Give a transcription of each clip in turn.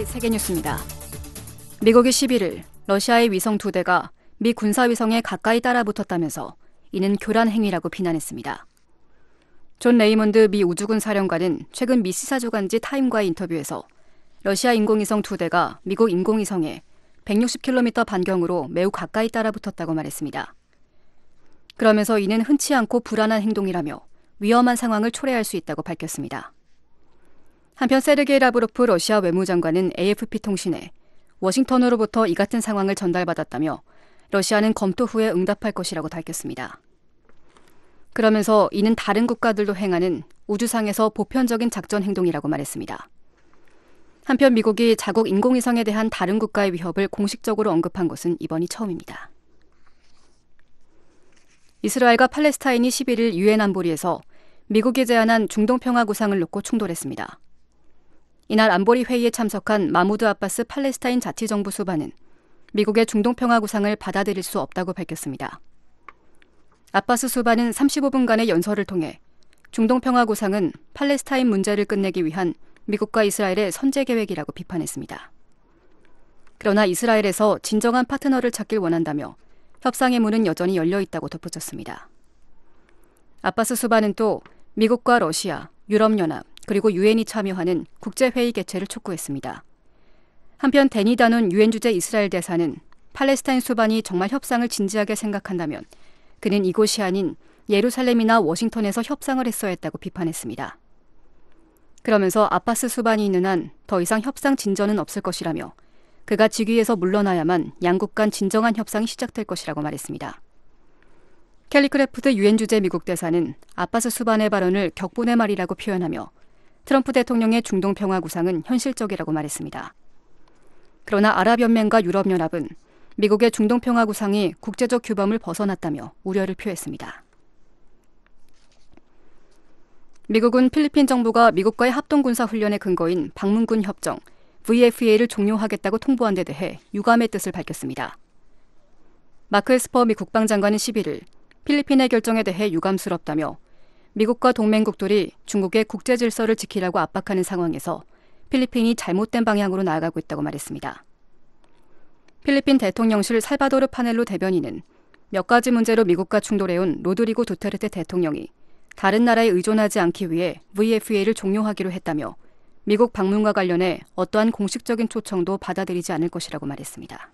VOA 세계뉴스입니다. 미국이 11일 러시아의 위성 2대가 미 군사위성에 가까이 따라붙었다면서 이는 교란 행위라고 비난했습니다. 존 레이먼드 미 우주군 사령관은 최근 미 시사주간지 타임과의 인터뷰에서 러시아 인공위성 2대가 미국 인공위성에 160km 반경으로 매우 가까이 따라붙었다고 말했습니다. 그러면서 이는 흔치 않고 불안한 행동이라며 위험한 상황을 초래할 수 있다고 밝혔습니다. 한편 세르게이 라브로프 러시아 외무장관은 AFP 통신에 워싱턴으로부터 이 같은 상황을 전달받았다며 러시아는 검토 후에 응답할 것이라고 밝혔습니다. 그러면서 이는 다른 국가들도 행하는 우주상에서 보편적인 작전 행동이라고 말했습니다. 한편 미국이 자국 인공위성에 대한 다른 국가의 위협을 공식적으로 언급한 것은 이번이 처음입니다. 이스라엘과 팔레스타인이 11일 유엔 안보리에서 미국이 제안한 중동평화 구상을 놓고 충돌했습니다. 이날 안보리 회의에 참석한 마무드 아바스 팔레스타인 자치정부 수반은 미국의 중동평화 구상을 받아들일 수 없다고 밝혔습니다. 아바스 수반은 35분간의 연설을 통해 중동평화 구상은 팔레스타인 문제를 끝내기 위한 미국과 이스라엘의 선제 계획이라고 비판했습니다. 그러나 이스라엘에서 진정한 파트너를 찾길 원한다며 협상의 문은 여전히 열려 있다고 덧붙였습니다. 아바스 수반은 또 미국과 러시아, 유럽연합, 그리고 유엔이 참여하는 국제회의 개최를 촉구했습니다. 한편 데니 다논 유엔 주재 이스라엘 대사는 팔레스타인 수반이 정말 협상을 진지하게 생각한다면 그는 이곳이 아닌 예루살렘이나 워싱턴에서 협상을 했어야 했다고 비판했습니다. 그러면서 아바스 수반이 있는 한 더 이상 협상 진전은 없을 것이라며 그가 직위에서 물러나야만 양국 간 진정한 협상이 시작될 것이라고 말했습니다. 켈리 크래프트 유엔 주재 미국 대사는 아바스 수반의 발언을 격분의 말이라고 표현하며 트럼프 대통령의 중동평화 구상은 현실적이라고 말했습니다. 그러나 아랍연맹과 유럽연합은 미국의 중동평화 구상이 국제적 규범을 벗어났다며 우려를 표했습니다. 미국은 필리핀 정부가 미국과의 합동군사훈련의 근거인 방문군 협정 VFA를 종료하겠다고 통보한 데 대해 유감의 뜻을 밝혔습니다. 마크 에스퍼 미 국방장관은 11일 필리핀의 결정에 대해 유감스럽다며 미국과 동맹국들이 중국의 국제 질서를 지키라고 압박하는 상황에서 필리핀이 잘못된 방향으로 나아가고 있다고 말했습니다. 필리핀 대통령실 살바도르 파넬로 대변인은 몇 가지 문제로 미국과 충돌해온 로드리고 두테르테 대통령이 다른 나라에 의존하지 않기 위해 VFA를 종료하기로 했다며 미국 방문과 관련해 어떠한 공식적인 초청도 받아들이지 않을 것이라고 말했습니다.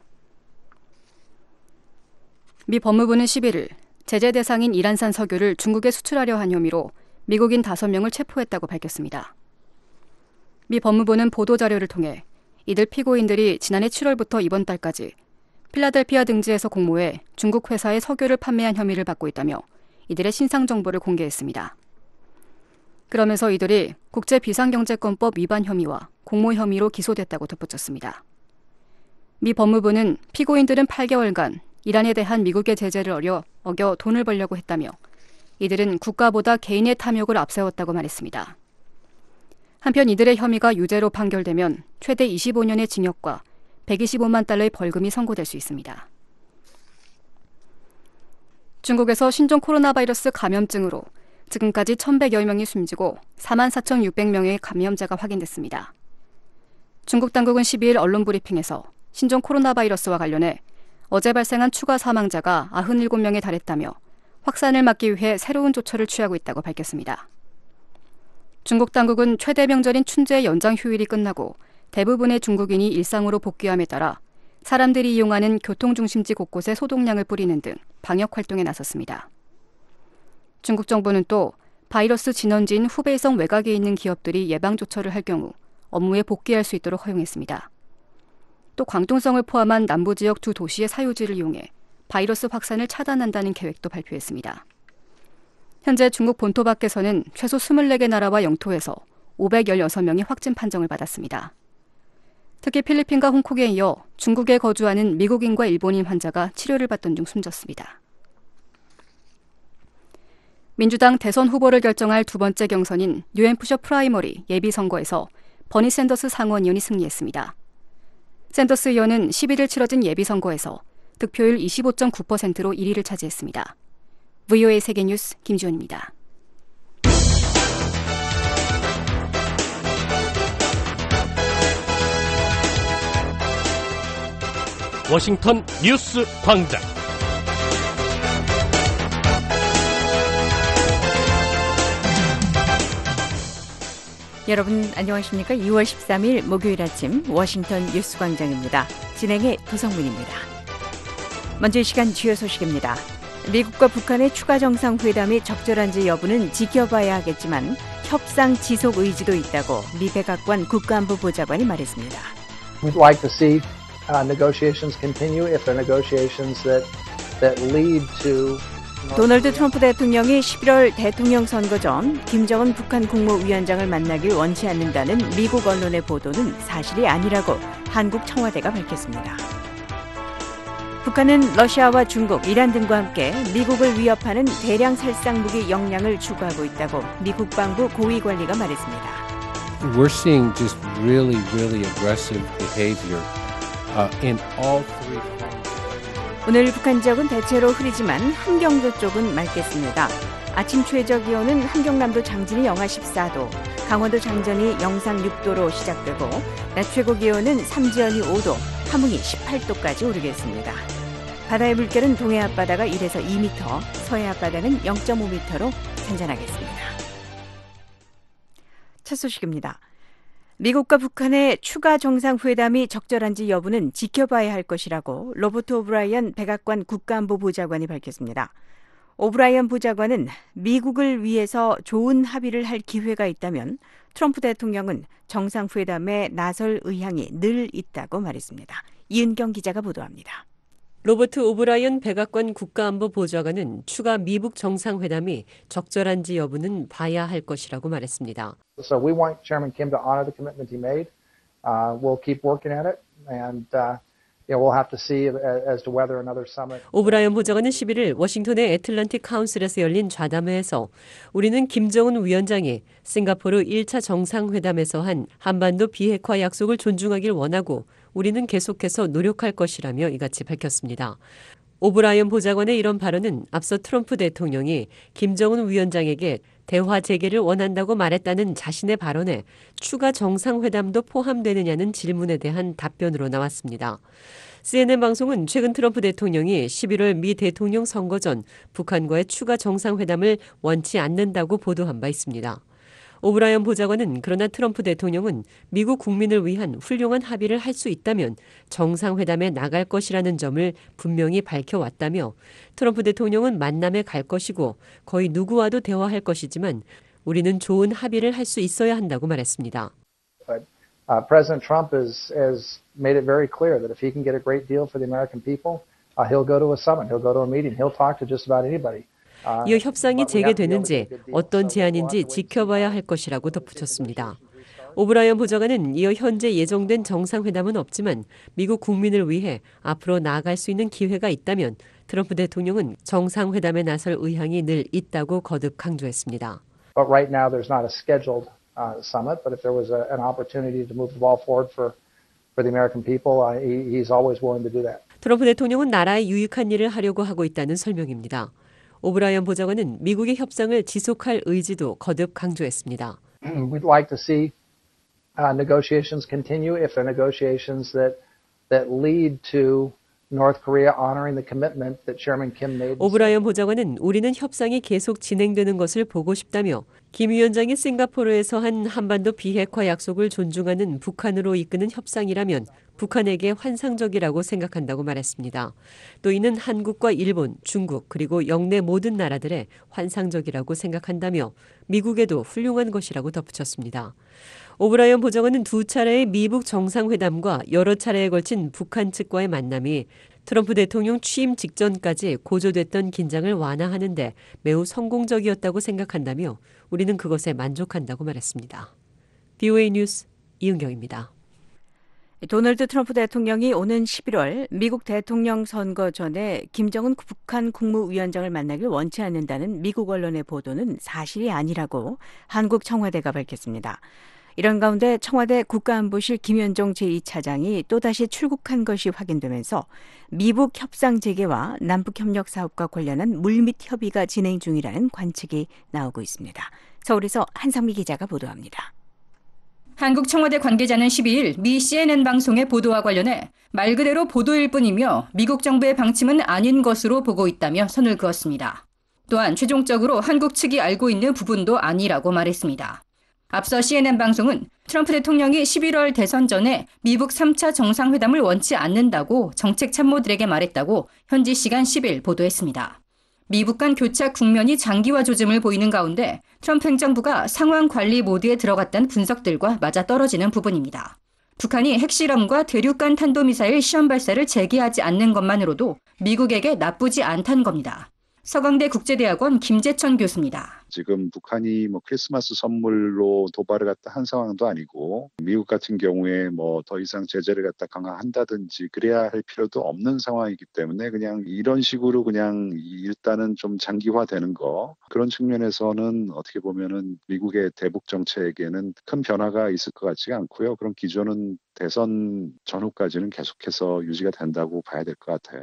미 법무부는 11일 제재 대상인 이란산 석유를 중국에 수출하려 한 혐의로 미국인 5명을 체포했다고 밝혔습니다. 미 법무부는 보도자료를 통해 이들 피고인들이 지난해 7월부터 이번 달까지 필라델피아 등지에서 공모해 중국 회사에 석유를 판매한 혐의를 받고 있다며 이들의 신상 정보를 공개했습니다. 그러면서 이들이 국제비상경제권법 위반 혐의와 공모 혐의로 기소됐다고 덧붙였습니다. 미 법무부는 피고인들은 8개월간 이란에 대한 미국의 제재를 어겨 돈을 벌려고 했다며 이들은 국가보다 개인의 탐욕을 앞세웠다고 말했습니다. 한편 이들의 혐의가 유죄로 판결되면 최대 25년의 징역과 125만 달러의 벌금이 선고될 수 있습니다. 중국에서 신종 코로나 바이러스 감염증으로 지금까지 1,100여 명이 숨지고 44,600명의 감염자가 확인됐습니다. 중국 당국은 12일 언론 브리핑에서 신종 코로나 바이러스와 관련해 어제 발생한 추가 사망자가 97명에 달했다며 확산을 막기 위해 새로운 조처를 취하고 있다고 밝혔습니다. 중국 당국은 최대 명절인 춘제 연장 휴일이 끝나고 대부분의 중국인이 일상으로 복귀함에 따라 사람들이 이용하는 교통중심지 곳곳에 소독량을 뿌리는 등 방역 활동에 나섰습니다. 중국 정부는 또 바이러스 진원지인 후베이성 외곽에 있는 기업들이 예방조처를 할 경우 업무에 복귀할 수 있도록 허용했습니다. 또 광동성을 포함한 남부지역 2도시의 사유지를 이용해 바이러스 확산을 차단한다는 계획도 발표했습니다. 현재 중국 본토 밖에서는 최소 24개 나라와 영토에서 516명이 확진 판정을 받았습니다. 특히 필리핀과 홍콩에 이어 중국에 거주하는 미국인과 일본인 환자가 치료를 받던 중 숨졌습니다. 민주당 대선 후보를 결정할 두 번째 경선인 뉴햄프셔 프라이머리 예비선거에서 버니 샌더스 상원의원이 승리했습니다. 샌더스 의원은 11일 치러진 예비선거에서 득표율 25.9%로 1위를 차지했습니다. VOA 세계뉴스 김지원입니다. 워싱턴 뉴스 광장. 여러분 안녕하십니까? 2월 13일 목요일 아침 워싱턴 뉴스 광장입니다. 진행의 도성문입니다. 먼저 이 시간 주요 소식입니다. 미국과 북한의 추가 정상회담이 적절한지 여부는 지켜봐야 하겠지만 협상 지속 의지도 있다고 미 백악관 국가안보 보좌관이 말했습니다. We'd like to see negotiations continue if they're negotiations that lead to 도널드 트럼프 대통령이 11월 대통령 선거 전 김정은 북한 국무위원장을 만나길 원치 않는다는 미국 언론의 보도는 사실이 아니라고 한국 청와대가 밝혔습니다. 북한은 러시아와 중국, 이란 등과 함께 미국을 위협하는 대량 살상 무기 역량을 추구하고 있다고 미 국방부 고위 관리가 말했습니다. We're seeing just really aggressive behavior in all three. 오늘 북한 지역은 대체로 흐리지만 함경도 쪽은 맑겠습니다. 아침 최저 기온은 함경남도 장진이 영하 14도, 강원도 장전이 영상 6도로 시작되고 낮 최고 기온은 삼지연이 5도, 함흥이 18도까지 오르겠습니다. 바다의 물결은 동해 앞바다가 1에서 2m, 서해 앞바다는 0.5m로 잔잔하겠습니다. 첫 소식입니다. 미국과 북한의 추가 정상회담이 적절한지 여부는 지켜봐야 할 것이라고 로버트 오브라이언 백악관 국가안보 보좌관이 밝혔습니다. 오브라이언 보좌관은 미국을 위해서 좋은 합의를 할 기회가 있다면 트럼프 대통령은 정상회담에 나설 의향이 늘 있다고 말했습니다. 이은경 기자가 보도합니다. 로버트 오브라이언 백악관 국가안보 보좌관은 추가 미북 정상회담이 적절한지 여부는 봐야 할 것이라고 말했습니다. So we want Chairman Kim to honor the commitment he made. We'll keep working at it, and we'll have to see as to whether another summit. 오브라이언 보좌관은 11일 워싱턴의 애틀랜틱 카운슬에서 열린 좌담회에서 우리는 김정은 위원장이 싱가포르 1차 정상회담에서 한 한반도 비핵화 약속을 존중하길 원하고 우리는 계속해서 노력할 것이라며 이같이 밝혔습니다. 오브라이언 보좌관의 이런 발언은 앞서 트럼프 대통령이 김정은 위원장에게 대화 재개를 원한다고 말했다는 자신의 발언에 추가 정상회담도 포함되느냐는 질문에 대한 답변으로 나왔습니다. CNN 방송은 최근 트럼프 대통령이 11월 미 대통령 선거 전 북한과의 추가 정상회담을 원치 않는다고 보도한 바 있습니다. 오브라이언 보좌관은 그러나 트럼프 대통령은 미국 국민을 위한 훌륭한 합의를 할 수 있다면 정상회담에 나갈 것이라는 점을 분명히 밝혀왔다며 트럼프 대통령은 만남에 갈 것이고 거의 누구와도 대화할 것이지만 우리는 좋은 합의를 할 수 있어야 한다고 말했습니다. But President Trump has made it very clear that if he can get a great deal for the American people, he'll go to a summit, he'll go to a meeting, he'll talk to just about anybody. 이어 협상이 재개되는지 어떤 제안인지 지켜봐야 할 것이라고 덧붙였습니다. 오브라이언 보좌관은 이어 현재 예정된 정상회담은 없지만 미국 국민을 위해 앞으로 나아갈 수 있는 기회가 있다면 트럼프 대통령은 정상회담에 나설 의향이 늘 있다고 거듭 강조했습니다. But right now there's not a scheduled summit, but if there was an opportunity to move the ball forward for the American people, he's always willing to do that. 트럼프 대통령은 나라에 유익한 일을 하려고 하고 있다는 설명입니다. 오브라이언 보좌관은 미국의 협상을 지속할 의지도 거듭 강조했습니다. We'd like to see negotiations continue if they're negotiations that lead to North Korea honoring the commitment that Chairman Kim made. 오브라이언 보좌관은 우리는 협상이 계속 진행되는 것을 보고 싶다며 김 위원장이 싱가포르에서 한 한반도 비핵화 약속을 존중하는 북한으로 이끄는 협상이라면 북한에게 환상적이라고 생각한다고 말했습니다. 또 이는 한국과 일본, 중국 그리고 영내 모든 나라들의 환상적이라고 생각한다며 미국에도 훌륭한 것이라고 덧붙였습니다. 오브라이언 보좌관은 두 차례의 미북 정상회담과 여러 차례에 걸친 북한 측과의 만남이 트럼프 대통령 취임 직전까지 고조됐던 긴장을 완화하는 데 매우 성공적이었다고 생각한다며 우리는 그것에 만족한다고 말했습니다. BOA 뉴스 이은경입니다. 도널드 트럼프 대통령이 오는 11월 미국 대통령 선거 전에 김정은 북한 국무위원장을 만나길 원치 않는다는 미국 언론의 보도는 사실이 아니라고 한국 청와대가 밝혔습니다. 이런 가운데 청와대 국가안보실 김현종 제2차장이 또다시 출국한 것이 확인되면서 미북 협상 재개와 남북협력 사업과 관련한 물밑 협의가 진행 중이라는 관측이 나오고 있습니다. 서울에서 한상미 기자가 보도합니다. 한국 청와대 관계자는 12일 미 CNN 방송의 보도와 관련해 말 그대로 보도일 뿐이며 미국 정부의 방침은 아닌 것으로 보고 있다며 선을 그었습니다. 또한 최종적으로 한국 측이 알고 있는 부분도 아니라고 말했습니다. 앞서 CNN 방송은 트럼프 대통령이 11월 대선 전에 미국 3차 정상회담을 원치 않는다고 정책 참모들에게 말했다고 현지 시간 10일 보도했습니다. 미북 간 교착 국면이 장기화 조짐을 보이는 가운데 트럼프 행정부가 상황 관리 모드에 들어갔다는 분석들과 맞아떨어지는 부분입니다. 북한이 핵실험과 대륙간 탄도미사일 시험 발사를 재개하지 않는 것만으로도 미국에게 나쁘지 않다는 겁니다. 서강대 국제대학원 김재천 교수입니다. 지금 북한이 크리스마스 선물로 도발을 갖다 한 상황도 아니고 미국 같은 경우에 더 이상 제재를 갖다 강화한다든지 그래야 할 필요도 없는 상황이기 때문에 그냥 이런 식으로 그냥 일단은 좀 장기화되는 거 그런 측면에서는 어떻게 보면은 미국의 대북 정책에는 큰 변화가 있을 것 같지가 않고요. 그런 기조는 대선 전후까지는 계속해서 유지가 된다고 봐야 될 것 같아요.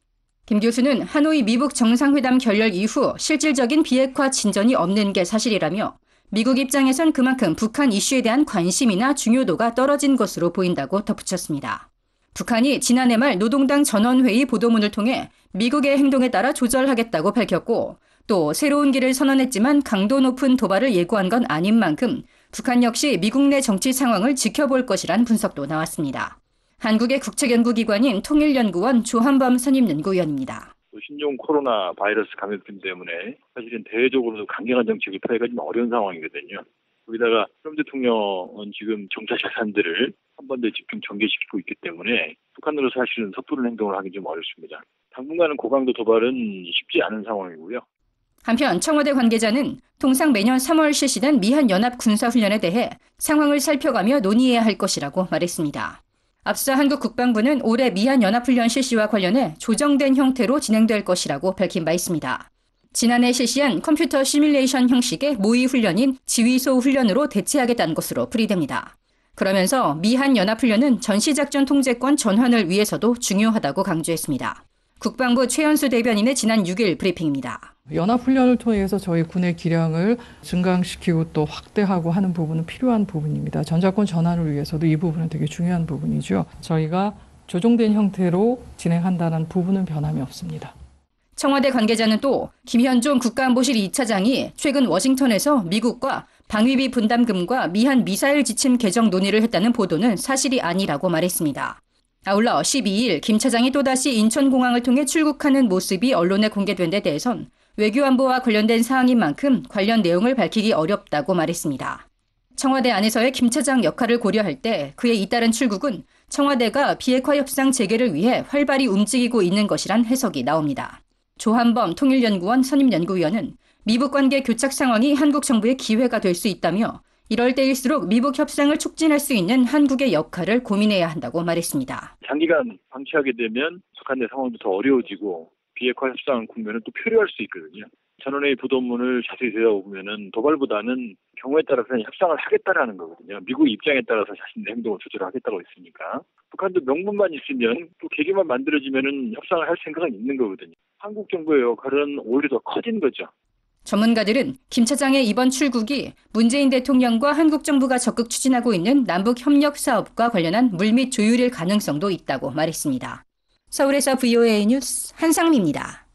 김 교수는 하노이 미북 정상회담 결렬 이후 실질적인 비핵화 진전이 없는 게 사실이라며 미국 입장에선 그만큼 북한 이슈에 대한 관심이나 중요도가 떨어진 것으로 보인다고 덧붙였습니다. 북한이 지난해 말 노동당 전원회의 보도문을 통해 미국의 행동에 따라 조절하겠다고 밝혔고 또 새로운 길을 선언했지만 강도 높은 도발을 예고한 건 아닌 만큼 북한 역시 미국 내 정치 상황을 지켜볼 것이란 분석도 나왔습니다. 한국의 국책연구기관인 통일연구원 조한범 선임연구위원입니다. 신종 코로나 바이러스 감염증 때문에 사실은 대외적으로도 강경한 정책을 펴기가 좀 어려운 상황이거든요. 거기다가 트럼프 대통령은 지금 정차 자산들을 한 번 더 집중 전개시키고 있기 때문에 북한으로 사실은 섣부른 행동을 하기 좀 어렵습니다. 당분간은 고강도 도발은 쉽지 않은 상황이고요. 한편 청와대 관계자는 통상 매년 3월 실시된 미한 연합 군사훈련에 대해 상황을 살펴가며 논의해야 할 것이라고 말했습니다. 앞서 한국 국방부는 올해 미한 연합훈련 실시와 관련해 조정된 형태로 진행될 것이라고 밝힌 바 있습니다. 지난해 실시한 컴퓨터 시뮬레이션 형식의 모의 훈련인 지휘소 훈련으로 대체하겠다는 것으로 풀이됩니다. 그러면서 미한 연합훈련은 전시작전 통제권 전환을 위해서도 중요하다고 강조했습니다. 국방부 최연수 대변인의 지난 6일 브리핑입니다. 연합훈련을 통해서 저희 군의 기량을 증강시키고 또 확대하고 하는 부분은 필요한 부분입니다. 전자권 전환을 위해서도 이 부분은 되게 중요한 부분이죠. 저희가 조정된 형태로 진행한다는 부분은 변함이 없습니다. 청와대 관계자는 또 김현종 국가안보실 2차장이 최근 워싱턴에서 미국과 방위비 분담금과 미한 미사일 지침 개정 논의를 했다는 보도는 사실이 아니라고 말했습니다. 아울러 12일 김 차장이 또다시 인천공항을 통해 출국하는 모습이 언론에 공개된 데 대해선 외교안보와 관련된 사항인 만큼 관련 내용을 밝히기 어렵다고 말했습니다. 청와대 안에서의 김 차장 역할을 고려할 때 그의 잇따른 출국은 청와대가 비핵화 협상 재개를 위해 활발히 움직이고 있는 것이란 해석이 나옵니다. 조한범 통일연구원 선임연구위원은 미북 관계 교착 상황이 한국 정부의 기회가 될 수 있다며 이럴 때일수록 미북 협상을 촉진할 수 있는 한국의 역할을 고민해야 한다고 말했습니다. 장기간 방치하게 되면 북한 내 상황도 더 어려워지고 비핵화 협상 국면은 또 표류할 수 있거든요. 전원회의 보도문을 자세히 들여다보면은 도발보다는 경우에 따라서 협상을 하겠다라는 거거든요. 미국 입장에 따라서 자신의 행동을 조절하겠다고 했으니까. 북한도 명분만 있으면 또 계기만 만들어지면은 협상을 할 생각은 있는 거거든요. 한국 정부의 역할은 오히려 더 커진 거죠. 전문가들은 김 차장의 이번 출국이 문재인 대통령과 한국 정부가 적극 추진하고 있는 남북 협력 사업과 관련한 물밑 조율일 가능성도 있다고 말했습니다. 서울에서 VOA 뉴스 한상미입니다.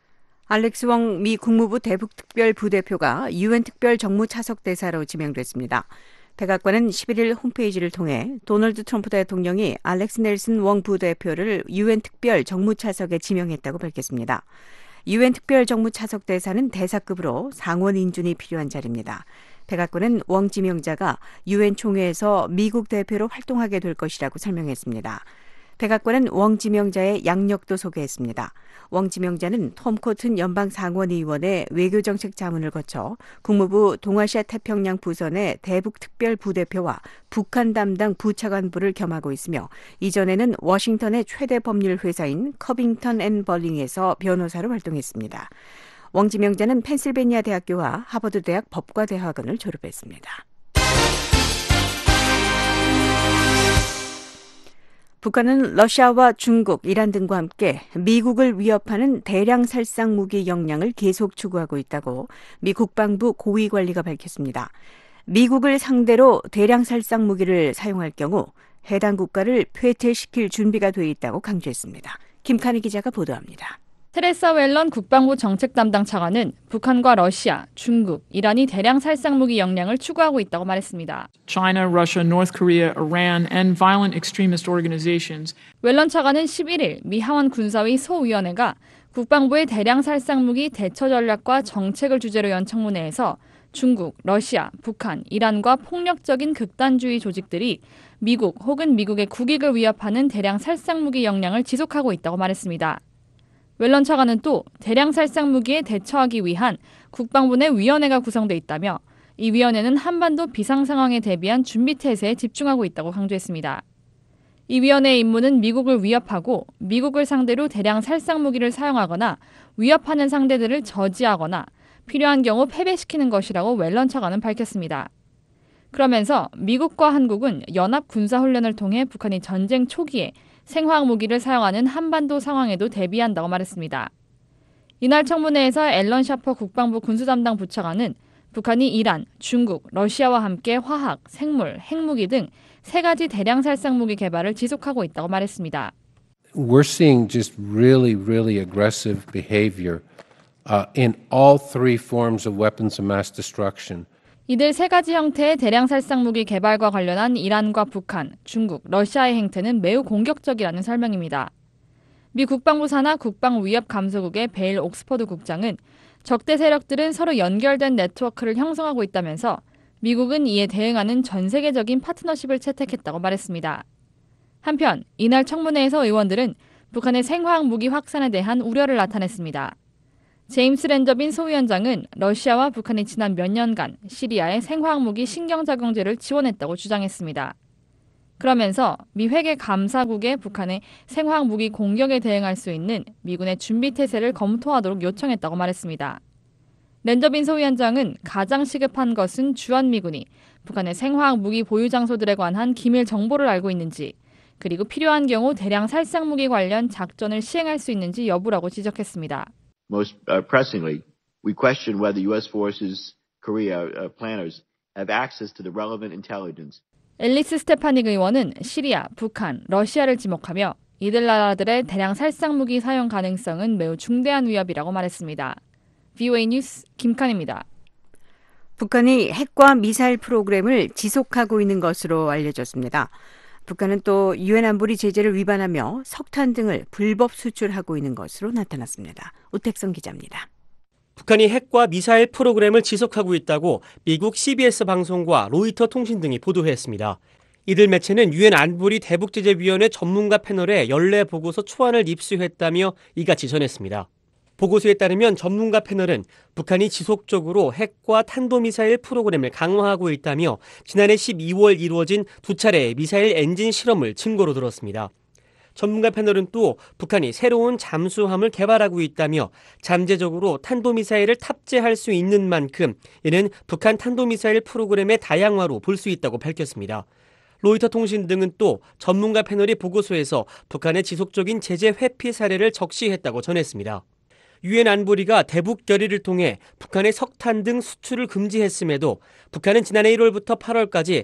알렉스 웡 미 국무부 대북특별 부대표가 유엔 특별 정무 차석 대사로 지명됐습니다. 백악관은 11일 홈페이지를 통해 도널드 트럼프 대통령이 알렉스 넬슨 웡 부대표를 유엔 특별 정무 차석에 지명했다고 밝혔습니다. 유엔 특별 정무 차석 대사는 대사급으로 상원 인준이 필요한 자리입니다. 백악관은 웡 지명자가 유엔 총회에서 미국 대표로 활동하게 될 것이라고 설명했습니다. 백악관은 웡 지명자의 양력도 소개했습니다. 웡 지명자는 톰 코튼 연방상원의원의 외교정책 자문을 거쳐 국무부 동아시아 태평양 부선의 대북특별부대표와 북한 담당 부차관부를 겸하고 있으며 이전에는 워싱턴의 최대 법률 회사인 커빙턴 앤 벌링에서 변호사로 활동했습니다. 웡 지명자는 펜실베니아 대학교와 하버드 대학 법과대학원을 졸업했습니다. 북한은 러시아와 중국, 이란 등과 함께 미국을 위협하는 대량 살상 무기 역량을 계속 추구하고 있다고 미 국방부 고위 관리가 밝혔습니다. 미국을 상대로 대량 살상 무기를 사용할 경우 해당 국가를 폐퇴시킬 준비가 돼 있다고 강조했습니다. 김칸희 기자가 보도합니다. 테레사 웰런 국방부 정책 담당 차관은 북한과 러시아, 중국, 이란이 대량 살상무기 역량을 추구하고 있다고 말했습니다. China, Russia, North Korea, Iran, and violent extremist organizations. 웰런 차관은 11일 미 하원 군사위 소위원회가 국방부의 대량 살상무기 대처 전략과 정책을 주제로 연 청문회에서 중국, 러시아, 북한, 이란과 폭력적인 극단주의 조직들이 미국 혹은 미국의 국익을 위협하는 대량 살상무기 역량을 지속하고 있다고 말했습니다. 웰런 차관은 또 대량 살상무기에 대처하기 위한 국방부 내 위원회가 구성돼 있다며 이 위원회는 한반도 비상 상황에 대비한 준비 태세에 집중하고 있다고 강조했습니다. 이 위원회의 임무는 미국을 위협하고 미국을 상대로 대량 살상무기를 사용하거나 위협하는 상대들을 저지하거나 필요한 경우 패배시키는 것이라고 웰런 차관은 밝혔습니다. 그러면서 미국과 한국은 연합 군사훈련을 통해 북한이 전쟁 초기에 생화학 무기를 사용하는 한반도 상황에도 대비한다고 말했습니다. 이날 청문회에서 앨런 샤퍼 국방부 군수담당 부차관은 북한이 이란, 중국, 러시아와 함께 화학, 생물, 핵무기 등 3가지 대량 살상무기 개발을 지속하고 있다고 말했습니다. We're seeing just really, really aggressive behavior in all three forms of weapons of mass destruction. 이들 3가지 형태의 대량 살상무기 개발과 관련한 이란과 북한, 중국, 러시아의 행태는 매우 공격적이라는 설명입니다. 미 국방부 산하 국방위협감소국의 베일 옥스퍼드 국장은 적대 세력들은 서로 연결된 네트워크를 형성하고 있다면서 미국은 이에 대응하는 전 세계적인 파트너십을 채택했다고 말했습니다. 한편 이날 청문회에서 의원들은 북한의 생화학 무기 확산에 대한 우려를 나타냈습니다. 제임스 랜더빈 소위원장은 러시아와 북한이 지난 몇 년간 시리아에 생화학무기 신경작용제를 지원했다고 주장했습니다. 그러면서 미 회계 감사국에 북한의 생화학무기 공격에 대응할 수 있는 미군의 준비태세를 검토하도록 요청했다고 말했습니다. 랜더빈 소위원장은 가장 시급한 것은 주한미군이 북한의 생화학무기 보유 장소들에 관한 기밀 정보를 알고 있는지, 그리고 필요한 경우 대량 살상무기 관련 작전을 시행할 수 있는지 여부라고 지적했습니다. Most pressingly, we question whether U.S. forces, Korea planners have access to the relevant intelligence. 앨리스 스테파닉 의원은 시리아, 북한, 러시아를 지목하며 이들 나라들의 대량 살상무기 사용 가능성은 매우 중대한 위협이라고 말했습니다. VOA 뉴스 김칸입니다. 북한이 핵과 미사일 프로그램을 지속하고 있는 것으로 알려졌습니다. 북한은 또 유엔 안보리 제재를 위반하며 석탄 등을 불법 수출하고 있는 것으로 나타났습니다. 오택성 기자입니다. 북한이 핵과 미사일 프로그램을 지속하고 있다고 미국 CBS 방송과 로이터 통신 등이 보도했습니다. 이들 매체는 유엔 안보리 대북제재위원회 전문가 패널의 연례 보고서 초안을 입수했다며 이같이 전했습니다. 보고서에 따르면 전문가 패널은 북한이 지속적으로 핵과 탄도미사일 프로그램을 강화하고 있다며 지난해 12월 이루어진 2차례의 미사일 엔진 실험을 증거로 들었습니다. 전문가 패널은 또 북한이 새로운 잠수함을 개발하고 있다며 잠재적으로 탄도미사일을 탑재할 수 있는 만큼 이는 북한 탄도미사일 프로그램의 다양화로 볼 수 있다고 밝혔습니다. 로이터 통신 등은 또 전문가 패널이 보고서에서 북한의 지속적인 제재 회피 사례를 적시했다고 전했습니다. 유엔 안보리가 대북 결의를 통해 북한의 석탄 등 수출을 금지했음에도 북한은 지난해 1월부터 8월까지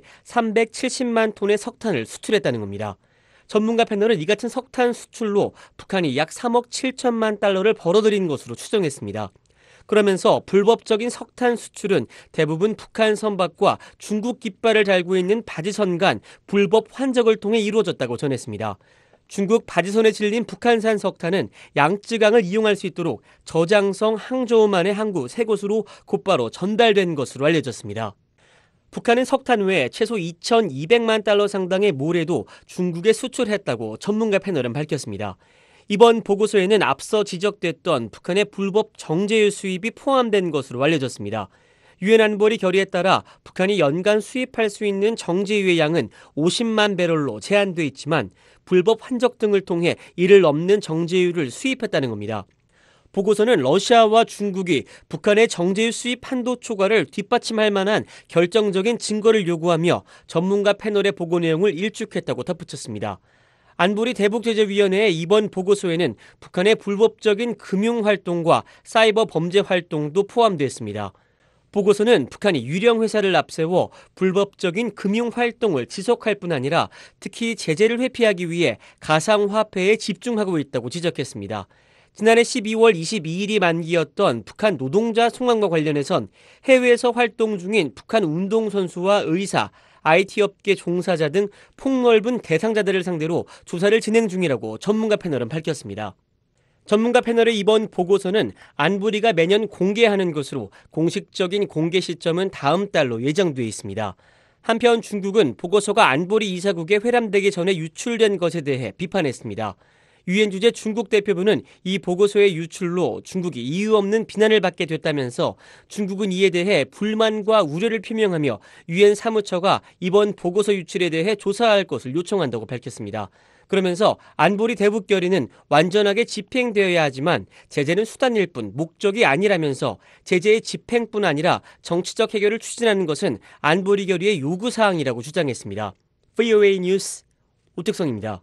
370만 톤의 석탄을 수출했다는 겁니다. 전문가 패널은 이 같은 석탄 수출로 북한이 약 3억 7천만 달러를 벌어들인 것으로 추정했습니다. 그러면서 불법적인 석탄 수출은 대부분 북한 선박과 중국 깃발을 달고 있는 바지선 간 불법 환적을 통해 이루어졌다고 전했습니다. 중국 바지선에 질린 북한산 석탄은 양쯔강을 이용할 수 있도록 저장성 항저우만의 항구 3곳으로 곧바로 전달된 것으로 알려졌습니다. 북한은 석탄 외에 최소 2,200만 달러 상당의 모래도 중국에 수출했다고 전문가 패널은 밝혔습니다. 이번 보고서에는 앞서 지적됐던 북한의 불법 정제유 수입이 포함된 것으로 알려졌습니다. 유엔 안보리 결의에 따라 북한이 연간 수입할 수 있는 정제유의 양은 50만 배럴로 제한돼 있지만 불법 환적 등을 통해 이를 넘는 정제유를 수입했다는 겁니다. 보고서는 러시아와 중국이 북한의 정제유 수입 한도 초과를 뒷받침할 만한 결정적인 증거를 요구하며 전문가 패널의 보고 내용을 일축했다고 덧붙였습니다. 안보리 대북제재위원회의 이번 보고서에는 북한의 불법적인 금융활동과 사이버 범죄 활동도 포함됐습니다. 보고서는 북한이 유령 회사를 앞세워 불법적인 금융 활동을 지속할 뿐 아니라 특히 제재를 회피하기 위해 가상화폐에 집중하고 있다고 지적했습니다. 지난해 12월 22일이 만기였던 북한 노동자 송환과 관련해선 해외에서 활동 중인 북한 운동선수와 의사, IT업계 종사자 등 폭넓은 대상자들을 상대로 조사를 진행 중이라고 전문가 패널은 밝혔습니다. 전문가 패널의 이번 보고서는 안보리가 매년 공개하는 것으로 공식적인 공개 시점은 다음 달로 예정돼 있습니다. 한편 중국은 보고서가 안보리 이사국에 회람되기 전에 유출된 것에 대해 비판했습니다. 유엔 주재 중국 대표부는 이 보고서의 유출로 중국이 이유 없는 비난을 받게 됐다면서 중국은 이에 대해 불만과 우려를 표명하며 유엔 사무처가 이번 보고서 유출에 대해 조사할 것을 요청한다고 밝혔습니다. 그러면서 안보리 대북 결의는 완전하게 집행되어야 하지만 제재는 수단일 뿐 목적이 아니라면서 제재의 집행뿐 아니라 정치적 해결을 추진하는 것은 안보리 결의의 요구사항이라고 주장했습니다. VOA 뉴스 오택성입니다.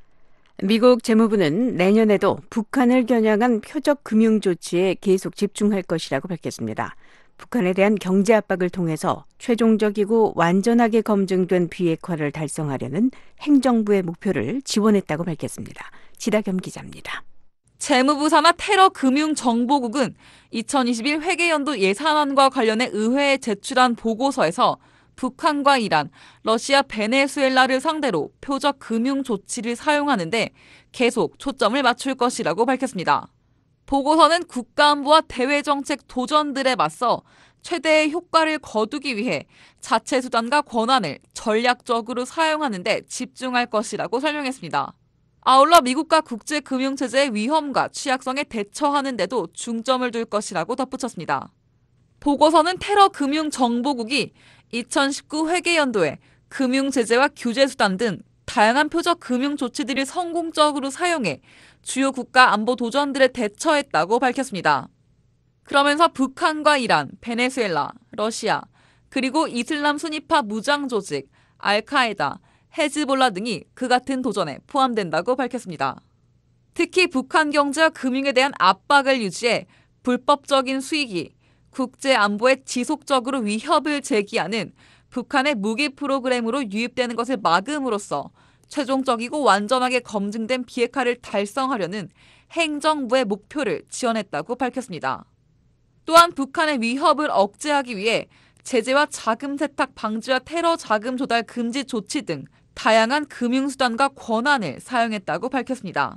미국 재무부는 내년에도 북한을 겨냥한 표적 금융 조치에 계속 집중할 것이라고 밝혔습니다. 북한에 대한 경제 압박을 통해서 최종적이고 완전하게 검증된 비핵화를 달성하려는 행정부의 목표를 지원했다고 밝혔습니다. 지다겸 기자입니다. 재무부 산하 테러 금융 정보국은 2021 회계연도 예산안과 관련해 의회에 제출한 보고서에서 북한과 이란, 러시아, 베네수엘라를 상대로 표적 금융 조치를 사용하는데 계속 초점을 맞출 것이라고 밝혔습니다. 보고서는 국가안보와 대외정책 도전들에 맞서 최대의 효과를 거두기 위해 자체 수단과 권한을 전략적으로 사용하는 데 집중할 것이라고 설명했습니다. 아울러 미국과 국제금융체제의 위험과 취약성에 대처하는 데도 중점을 둘 것이라고 덧붙였습니다. 보고서는 테러 금융 정보국이 2019 회계연도에 금융제재와 규제수단 등 다양한 표적 금융 조치들을 성공적으로 사용해 주요 국가 안보 도전들에 대처했다고 밝혔습니다. 그러면서 북한과 이란, 베네수엘라, 러시아, 그리고 이슬람 순위파 무장 조직, 알카에다, 헤즈볼라 등이 그 같은 도전에 포함된다고 밝혔습니다. 특히 북한 경제와 금융에 대한 압박을 유지해 불법적인 수익이 국제 안보에 지속적으로 위협을 제기하는 북한의 무기 프로그램으로 유입되는 것을 막음으로써 최종적이고 완전하게 검증된 비핵화를 달성하려는 행정부의 목표를 지원했다고 밝혔습니다. 또한 북한의 위협을 억제하기 위해 제재와 자금 세탁 방지와 테러 자금 조달 금지 조치 등 다양한 금융수단과 권한을 사용했다고 밝혔습니다.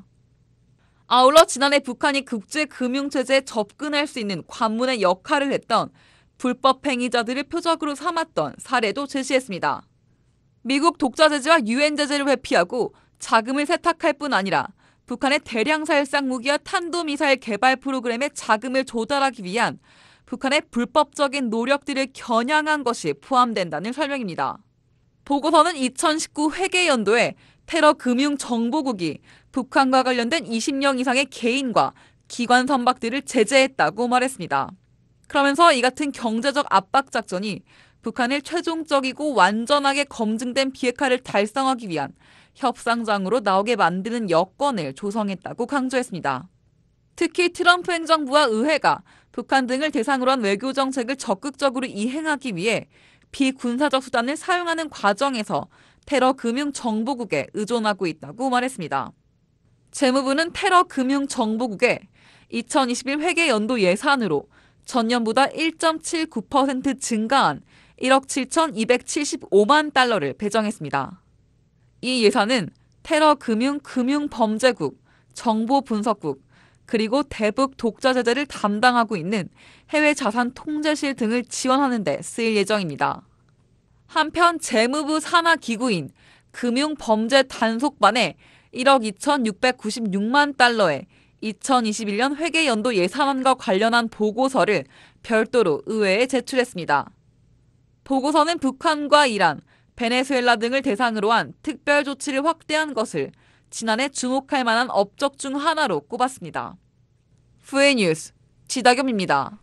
아울러 지난해 북한이 국제금융체제에 접근할 수 있는 관문의 역할을 했던 불법 행위자들을 표적으로 삼았던 사례도 제시했습니다. 미국 독자 제재와 유엔 제재를 회피하고 자금을 세탁할 뿐 아니라 북한의 대량 살상 무기와 탄도미사일 개발 프로그램에 자금을 조달하기 위한 북한의 불법적인 노력들을 겨냥한 것이 포함된다는 설명입니다. 보고서는 2019 회계연도에 테러 금융 정보국이 북한과 관련된 20명 이상의 개인과 기관 선박들을 제재했다고 말했습니다. 그러면서 이 같은 경제적 압박 작전이 북한을 최종적이고 완전하게 검증된 비핵화를 달성하기 위한 협상장으로 나오게 만드는 여건을 조성했다고 강조했습니다. 특히 트럼프 행정부와 의회가 북한 등을 대상으로 한 외교 정책을 적극적으로 이행하기 위해 비군사적 수단을 사용하는 과정에서 테러 금융 정보국에 의존하고 있다고 말했습니다. 재무부는 테러 금융 정보국에 2021 회계연도 예산으로 전년보다 1.79% 증가한 1억 7,275만 달러를 배정했습니다. 이 예산은 테러 금융 금융범죄국, 정보분석국, 그리고 대북 독자 제재를 담당하고 있는 해외 자산 통제실 등을 지원하는 데 쓰일 예정입니다. 한편 재무부 산하 기구인 금융범죄 단속반에 1억 2,696만 달러의 2021년 회계연도 예산안과 관련한 보고서를 별도로 의회에 제출했습니다. 보고서는 북한과 이란, 베네수엘라 등을 대상으로 한 특별 조치를 확대한 것을 지난해 주목할 만한 업적 중 하나로 꼽았습니다. VOA 뉴스 지다겸입니다.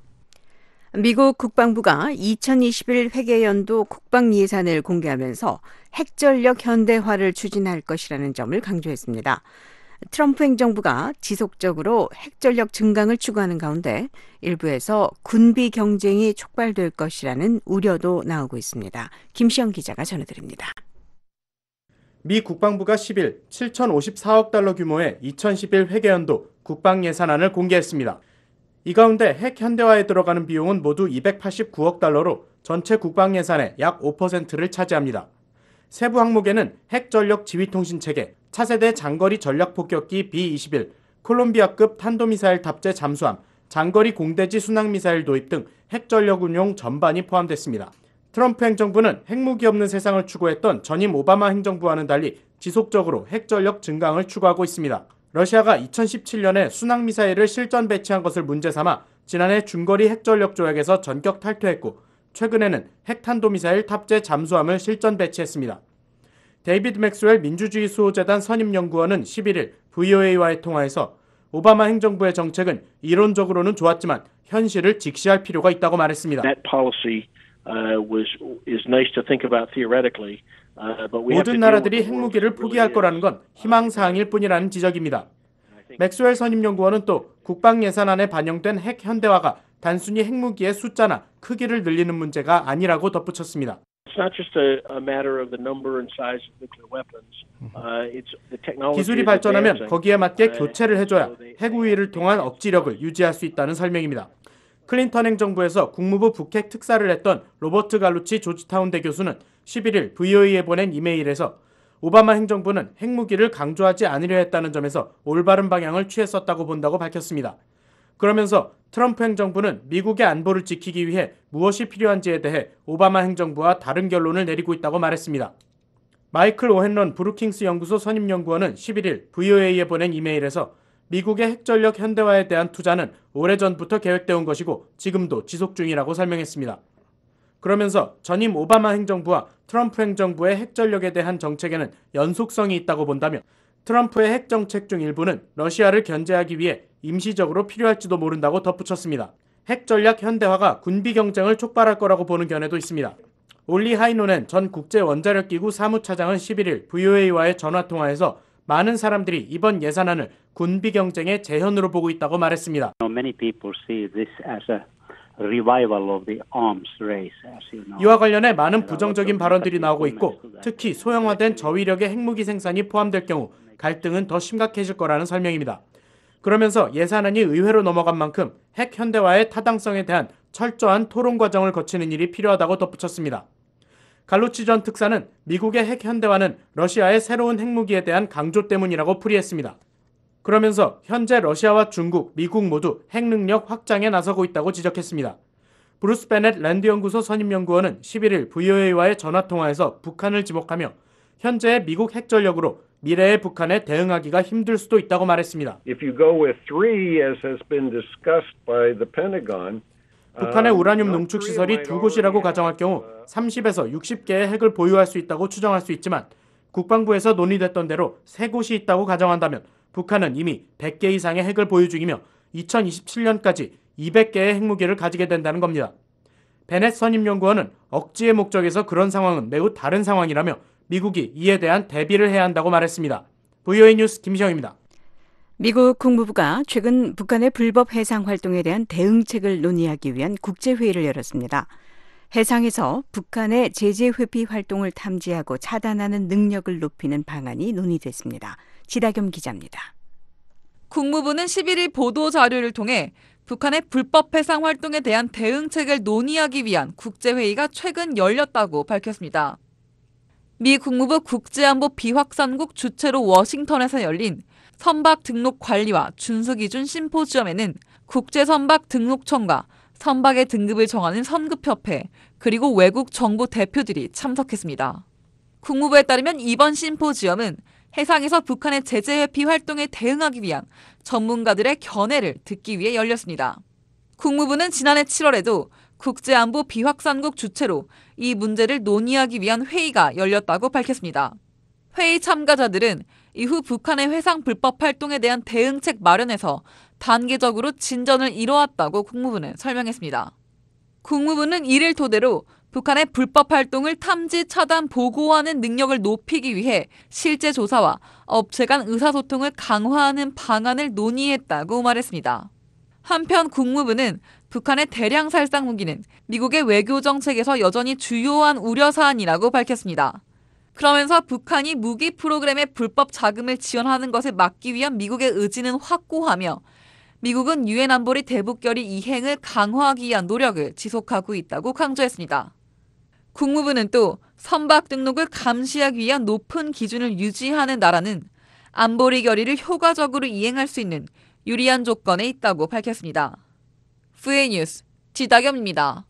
미국 국방부가 2021 회계연도 국방 예산을 공개하면서 핵전력 현대화를 추진할 것이라는 점을 강조했습니다. 트럼프 행정부가 지속적으로 핵전력 증강을 추구하는 가운데 일부에서 군비 경쟁이 촉발될 것이라는 우려도 나오고 있습니다. 김시영 기자가 전해드립니다. 미 국방부가 10일 7,054억 달러 규모의 2011 회계연도 국방 예산안을 공개했습니다. 이 가운데 핵 현대화에 들어가는 비용은 모두 289억 달러로 전체 국방 예산의 약 5%를 차지합니다. 세부 항목에는 핵전력 지휘통신체계, 차세대 장거리 전략폭격기 B-21, 콜롬비아급 탄도미사일 탑재 잠수함, 장거리 공대지 순항미사일 도입 등 핵전력 운용 전반이 포함됐습니다. 트럼프 행정부는 핵무기 없는 세상을 추구했던 전임 오바마 행정부와는 달리 지속적으로 핵전력 증강을 추구하고 있습니다. 러시아가 2017년에 순항미사일을 실전 배치한 것을 문제 삼아 지난해 중거리 핵전력 조약에서 전격 탈퇴했고 최근에는 핵탄도미사일 탑재 잠수함을 실전 배치했습니다. 데이비드 맥스웰 민주주의 수호재단 선임연구원은 11일 VOA와의 통화에서 오바마 행정부의 정책은 이론적으로는 좋았지만 현실을 직시할 필요가 있다고 말했습니다. 모든 나라들이 핵무기를 포기할 거라는 건 희망사항일 뿐이라는 지적입니다. 맥스웰 선임연구원은 또 국방 예산안에 반영된 핵 현대화가 단순히 핵무기의 숫자나 크기를 늘리는 문제가 아니라고 덧붙였습니다. 기술이 발전하면 거기에 맞게 교체를 해줘야 핵 우위를 통한 억지력을 유지할 수 있다는 설명입니다. 클린턴 행정부에서 국무부 북핵 특사를 했던 로버트 갈루치 조지타운대 교수는 11일 VOA에 보낸 이메일에서 오바마 행정부는 핵무기를 강조하지 않으려 했다는 점에서 올바른 방향을 취했었다고 본다고 밝혔습니다. 그러면서 트럼프 행정부는 미국의 안보를 지키기 위해 무엇이 필요한지에 대해 오바마 행정부와 다른 결론을 내리고 있다고 말했습니다. 마이클 오헨런 브루킹스 연구소 선임연구원은 11일 VOA에 보낸 이메일에서 미국의 핵전력 현대화에 대한 투자는 오래전부터 계획되어 온 것이고 지금도 지속 중이라고 설명했습니다. 그러면서 전임 오바마 행정부와 트럼프 행정부의 핵전력에 대한 정책에는 연속성이 있다고 본다며 트럼프의 핵정책 중 일부는 러시아를 견제하기 위해 임시적으로 필요할지도 모른다고 덧붙였습니다. 핵전략 현대화가 군비 경쟁을 촉발할 거라고 보는 견해도 있습니다. 올리 하이노넨 전 국제원자력기구 사무차장은 11일 VOA와의 전화통화에서 많은 사람들이 이번 예산안을 군비 경쟁의 재현으로 보고 있다고 말했습니다. 이와 관련해 많은 부정적인 발언들이 나오고 있고 특히 소형화된 저위력의 핵무기 생산이 포함될 경우 갈등은 더 심각해질 거라는 설명입니다. 그러면서 예산안이 의회로 넘어간 만큼 핵 현대화의 타당성에 대한 철저한 토론 과정을 거치는 일이 필요하다고 덧붙였습니다. 갈루치 전 특사는 미국의 핵 현대화는 러시아의 새로운 핵무기에 대한 강조 때문이라고 풀이했습니다. 그러면서 현재 러시아와 중국, 미국 모두 핵 능력 확장에 나서고 있다고 지적했습니다. 브루스 베넷 랜드연구소 선임연구원은 11일 VOA와의 전화통화에서 북한을 지목하며 현재의 미국 핵전력으로 미래의 북한에 대응하기가 힘들 수도 있다고 말했습니다. 북한의 우라늄 농축 시설이 2곳이라고 가정할 경우 30에서 60개의 핵을 보유할 수 있다고 추정할 수 있지만 국방부에서 논의됐던 대로 3곳이 있다고 가정한다면 북한은 이미 100개 이상의 핵을 보유 중이며 2027년까지 200개의 핵무기를 가지게 된다는 겁니다. 베넷 선임연구원은 억지의 목적에서 그런 상황은 매우 다른 상황이라며 미국이 이에 대한 대비를 해야 한다고 말했습니다. VOA 뉴스 김시영입니다. 미국 국무부가 최근 북한의 불법 해상 활동에 대한 대응책을 논의하기 위한 국제회의를 열었습니다. 해상에서 북한의 제재 회피 활동을 탐지하고 차단하는 능력을 높이는 방안이 논의됐습니다. 지다겸 기자입니다. 국무부는 11일 보도자료를 통해 북한의 불법 해상 활동에 대한 대응책을 논의하기 위한 국제회의가 최근 열렸다고 밝혔습니다. 미 국무부 국제안보 비확산국 주최로 워싱턴에서 열린 선박 등록 관리와 준수 기준 심포지엄에는 국제선박 등록청과 선박의 등급을 정하는 선급협회 그리고 외국 정부 대표들이 참석했습니다. 국무부에 따르면 이번 심포지엄은 해상에서 북한의 제재 회피 활동에 대응하기 위한 전문가들의 견해를 듣기 위해 열렸습니다. 국무부는 지난해 7월에도 국제안보 비확산국 주최로 이 문제를 논의하기 위한 회의가 열렸다고 밝혔습니다. 회의 참가자들은 이후 북한의 해상 불법 활동에 대한 대응책 마련에서 단계적으로 진전을 이뤄왔다고 국무부는 설명했습니다. 국무부는 이를 토대로 북한의 불법 활동을 탐지, 차단, 보고하는 능력을 높이기 위해 실제 조사와 업체 간 의사소통을 강화하는 방안을 논의했다고 말했습니다. 한편 국무부는 북한의 대량 살상 무기는 미국의 외교 정책에서 여전히 주요한 우려 사안이라고 밝혔습니다. 그러면서 북한이 무기 프로그램의 불법 자금을 지원하는 것을 막기 위한 미국의 의지는 확고하며 미국은 유엔 안보리 대북결의 이행을 강화하기 위한 노력을 지속하고 있다고 강조했습니다. 국무부는 또 선박 등록을 감시하기 위한 높은 기준을 유지하는 나라는 안보리 결의를 효과적으로 이행할 수 있는 유리한 조건에 있다고 밝혔습니다. VA 뉴스 지다겸입니다.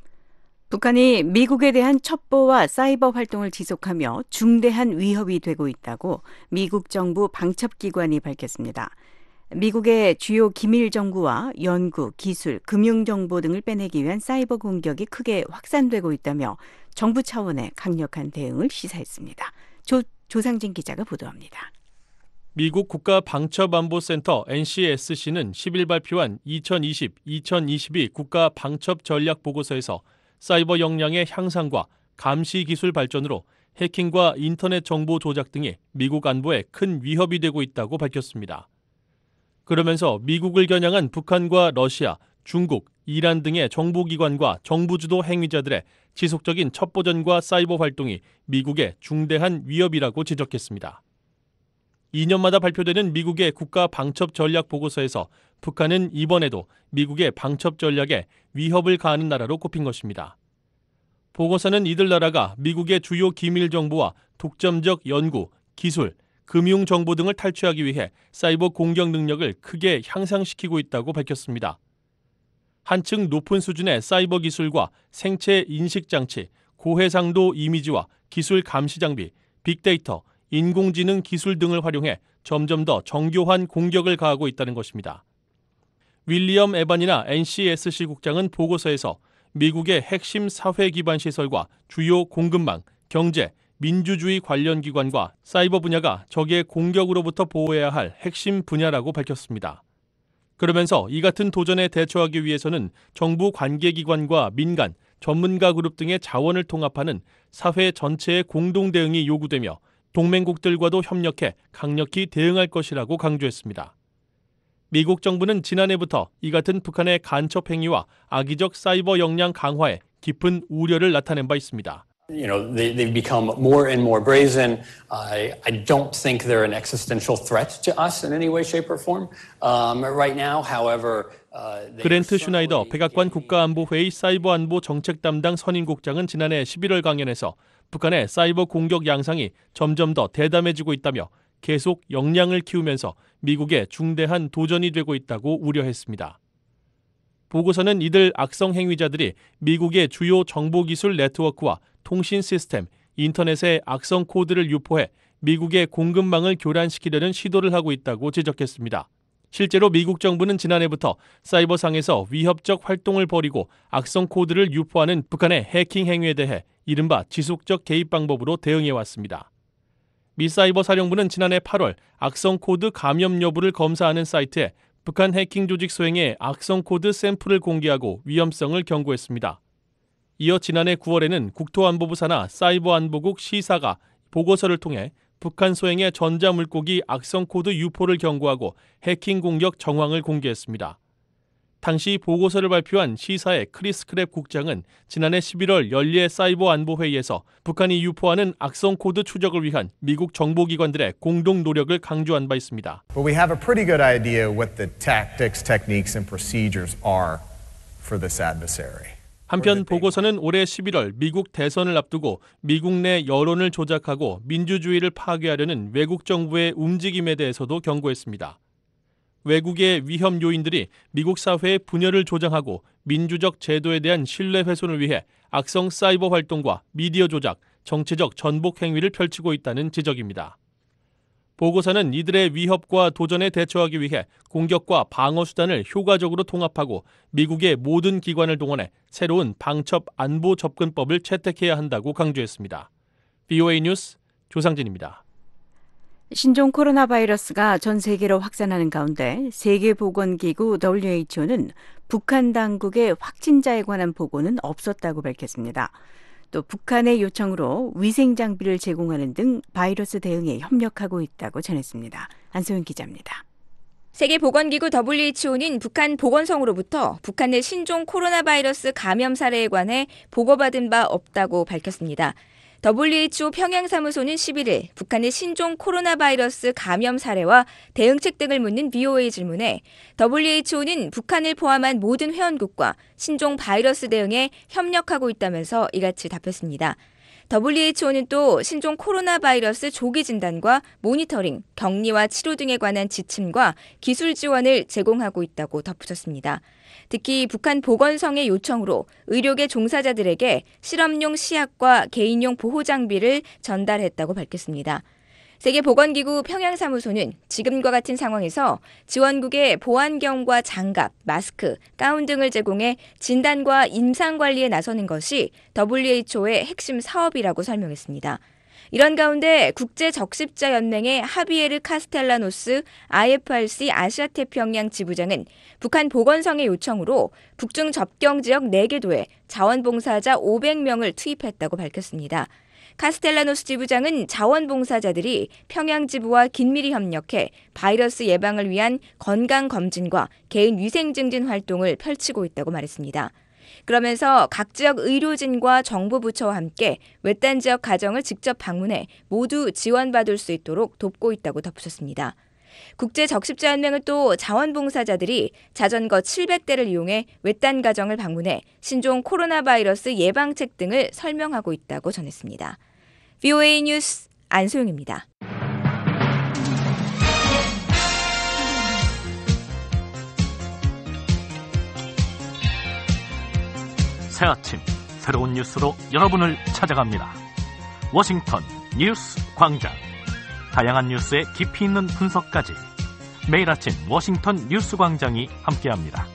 북한이 미국에 대한 첩보와 사이버 활동을 지속하며 중대한 위협이 되고 있다고 미국 정부 방첩기관이 밝혔습니다. 미국의 주요 기밀 정보와 연구, 기술, 금융정보 등을 빼내기 위한 사이버 공격이 크게 확산되고 있다며 정부 차원의 강력한 대응을 시사했습니다. 조상진 기자가 보도합니다. 미국 국가방첩안보센터 NCSC는 10일 발표한 2020-2022 국가방첩전략보고서에서 사이버 역량의 향상과 감시 기술 발전으로 해킹과 인터넷 정보 조작 등이 미국 안보에 큰 위협이 되고 있다고 밝혔습니다. 그러면서 미국을 겨냥한 북한과 러시아, 중국, 이란 등의 정보기관과 정부 주도 행위자들의 지속적인 첩보전과 사이버 활동이 미국의 중대한 위협이라고 지적했습니다. 2년마다 발표되는 미국의 국가방첩전략보고서에서 북한은 이번에도 미국의 방첩 전략에 위협을 가하는 나라로 꼽힌 것입니다. 보고서는 이들 나라가 미국의 주요 기밀 정보와 독점적 연구, 기술, 금융 정보 등을 탈취하기 위해 사이버 공격 능력을 크게 향상시키고 있다고 밝혔습니다. 한층 높은 수준의 사이버 기술과 생체 인식 장치, 고해상도 이미지와 기술 감시 장비, 빅데이터, 인공지능 기술 등을 활용해 점점 더 정교한 공격을 가하고 있다는 것입니다. 윌리엄 에반이나 NCSC 국장은 보고서에서 미국의 핵심 사회 기반 시설과 주요 공급망, 경제, 민주주의 관련 기관과 사이버 분야가 적의 공격으로부터 보호해야 할 핵심 분야라고 밝혔습니다. 그러면서 이 같은 도전에 대처하기 위해서는 정부 관계기관과 민간, 전문가 그룹 등의 자원을 통합하는 사회 전체의 공동 대응이 요구되며 동맹국들과도 협력해 강력히 대응할 것이라고 강조했습니다. 미국 정부는 지난해부터 이 같은 북한의 간첩 행위와 악의적 사이버 역량 강화에 깊은 우려를 나타낸 바 있습니다. They've become more and more brazen. I don't think they're an existential threat to us in any way, shape, or form. Right now, however, 그랜트 슈나이더 백악관 국가안보회의 사이버 안보 정책 담당 선임국장은 지난해 11월 강연에서 북한의 사이버 공격 양상이 점점 더 대담해지고 있다며 계속 역량을 키우면서 미국의 중대한 도전이 되고 있다고 우려했습니다. 보고서는 이들 악성 행위자들이 미국의 주요 정보기술 네트워크와 통신 시스템, 인터넷에 악성 코드를 유포해 미국의 공급망을 교란시키려는 시도를 하고 있다고 지적했습니다. 실제로 미국 정부는 지난해부터 사이버상에서 위협적 활동을 벌이고 악성 코드를 유포하는 북한의 해킹 행위에 대해 이른바 지속적 개입 방법으로 대응해왔습니다. 미 사이버 사령부는 지난해 8월 악성 코드 감염 여부를 검사하는 사이트에 북한 해킹 조직 소행의 악성 코드 샘플을 공개하고 위험성을 경고했습니다. 이어 지난해 9월에는 국토안보부 산하 사이버안보국 시사가 보고서를 통해 북한 소행의 전자물고기 악성 코드 유포를 경고하고 해킹 공격 정황을 공개했습니다. 당시 보고서를 발표한 시사의 크리스 크랩 국장은 지난해 11월 연례 사이버 안보 회의에서 북한이 유포하는 악성 코드 추적을 위한 미국 정보기관들의 공동 노력을 강조한 바 있습니다. But we have a pretty good idea what the tactics, techniques and procedures are for this adversary. 한편 보고서는 올해 11월 미국 대선을 앞두고 미국 내 여론을 조작하고 민주주의를 파괴하려는 외국 정부의 움직임에 대해서도 경고했습니다. 외국의 위험 요인들이 미국 사회의 분열을 조장하고 민주적 제도에 대한 신뢰 훼손을 위해 악성 사이버 활동과 미디어 조작, 정치적 전복 행위를 펼치고 있다는 지적입니다. 보고서는 이들의 위협과 도전에 대처하기 위해 공격과 방어 수단을 효과적으로 통합하고 미국의 모든 기관을 동원해 새로운 방첩 안보 접근법을 채택해야 한다고 강조했습니다. VOA 뉴스 조상진입니다. 신종 코로나 바이러스가 전 세계로 확산하는 가운데 세계보건기구 WHO는 북한 당국의 확진자에 관한 보고는 없었다고 밝혔습니다. 또 북한의 요청으로 위생 장비를 제공하는 등 바이러스 대응에 협력하고 있다고 전했습니다. 안소영 기자입니다. 세계보건기구 WHO는 북한 보건성으로부터 북한 내 신종 코로나 바이러스 감염 사례에 관해 보고받은 바 없다고 밝혔습니다. WHO 평양사무소는 11일 북한의 신종 코로나 바이러스 감염 사례와 대응책 등을 묻는 BOA 질문에 WHO는 북한을 포함한 모든 회원국과 신종 바이러스 대응에 협력하고 있다면서 이같이 답했습니다. WHO는 또 신종 코로나 바이러스 조기 진단과 모니터링, 격리와 치료 등에 관한 지침과 기술 지원을 제공하고 있다고 덧붙였습니다. 특히 북한 보건성의 요청으로 의료계 종사자들에게 실험용 시약과 개인용 보호 장비를 전달했다고 밝혔습니다. 세계보건기구 평양사무소는 지금과 같은 상황에서 지원국에 보안경과 장갑, 마스크, 가운 등을 제공해 진단과 임상관리에 나서는 것이 WHO의 핵심 사업이라고 설명했습니다. 이런 가운데 국제적십자연맹의 하비에르 카스텔라노스 IFRC 아시아태평양 지부장은 북한 보건성의 요청으로 북중 접경 지역 4개 도에 자원봉사자 500명을 투입했다고 밝혔습니다. 카스텔라노스 지부장은 자원봉사자들이 평양 지부와 긴밀히 협력해 바이러스 예방을 위한 건강검진과 개인 위생 증진 활동을 펼치고 있다고 말했습니다. 그러면서 각 지역 의료진과 정부부처와 함께 외딴 지역 가정을 직접 방문해 모두 지원받을 수 있도록 돕고 있다고 덧붙였습니다. 국제적십자연맹은 또 자원봉사자들이 자전거 700대를 이용해 외딴 가정을 방문해 신종 코로나 바이러스 예방책 등을 설명하고 있다고 전했습니다. VOA 뉴스 안소영입니다. 새 아침 새로운 뉴스로 여러분을 찾아갑니다. 워싱턴 뉴스 광장. 다양한 뉴스의 깊이 있는 분석까지 매일 아침 워싱턴 뉴스 광장이 함께합니다.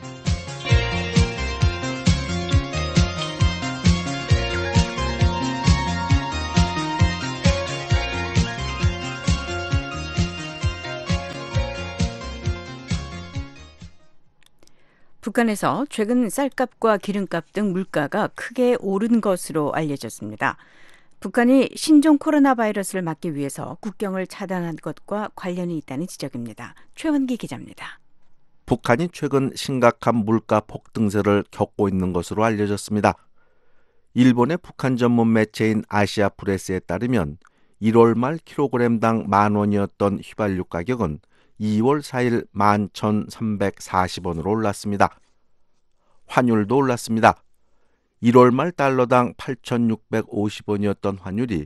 북한에서 최근 쌀값과 기름값 등 물가가 크게 오른 것으로 알려졌습니다. 북한이 신종 코로나 바이러스를 막기 위해서 국경을 차단한 것과 관련이 있다는 지적입니다. 최원기 기자입니다. 북한이 최근 심각한 물가 폭등세를 겪고 있는 것으로 알려졌습니다. 일본의 북한 전문 매체인 아시아프레스에 따르면 1월 말 킬로그램당 10,000원이었던 휘발유 가격은 2월 4일 11,340원으로 올랐습니다. 환율도 올랐습니다. 1월 말 달러당 8,650원이었던 환율이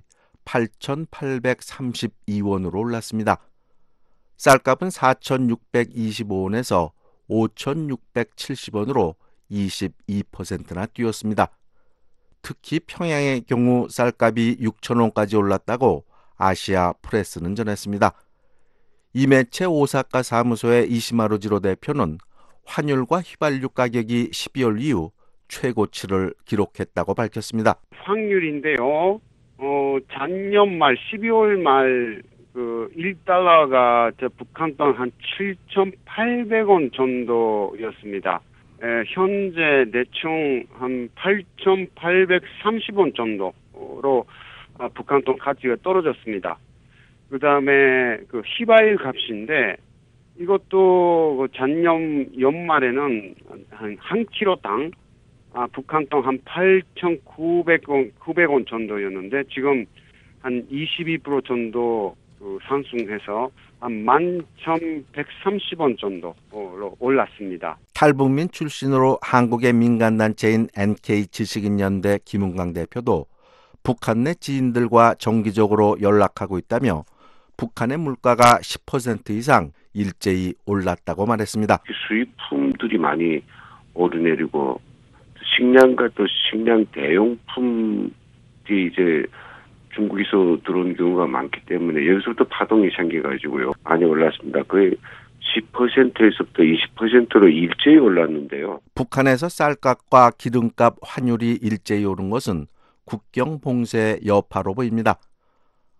8,832원으로 올랐습니다. 쌀값은 4,625원에서 5,670원으로 22%나 뛰었습니다. 특히 평양의 경우 쌀값이 6,000원까지 올랐다고 아시아 프레스는 전했습니다. 이 매체 오사카 사무소의 이시마루지로 대표는 환율과 휘발유 가격이 12월 이후 최고치를 기록했다고 밝혔습니다. 확률인데요. 작년 말 12월 말 1달러가 북한 돈 한 7,800원 정도였습니다. 현재 대충 한 8,830원 정도로 북한 돈 가치가 떨어졌습니다. 그다음에 휘발유 값인데 이것도 작년 연말에는 한 킬로당 북한 돈 한 8,900원 정도였는데 지금 한 22% 정도 상승해서 한 11,130원 정도로 올랐습니다. 탈북민 출신으로 한국의 민간단체인 NK지식인연대 김은광 대표도 북한 내 지인들과 정기적으로 연락하고 있다며 북한의 물가가 10% 이상 일제히 올랐다고 말했습니다. 수입품들이 많이 오르내리고 식량과 또 식량 대용품이 이제 중국에서 들어온 경우가 많기 때문에 여기서부터 파동이 생겨가지고요. 많이 올랐습니다. 거의 10%에서부터 20%로 일제히 올랐는데요. 북한에서 쌀값과 기름값 환율이 일제히 오른 것은 국경 봉쇄의 여파로 보입니다.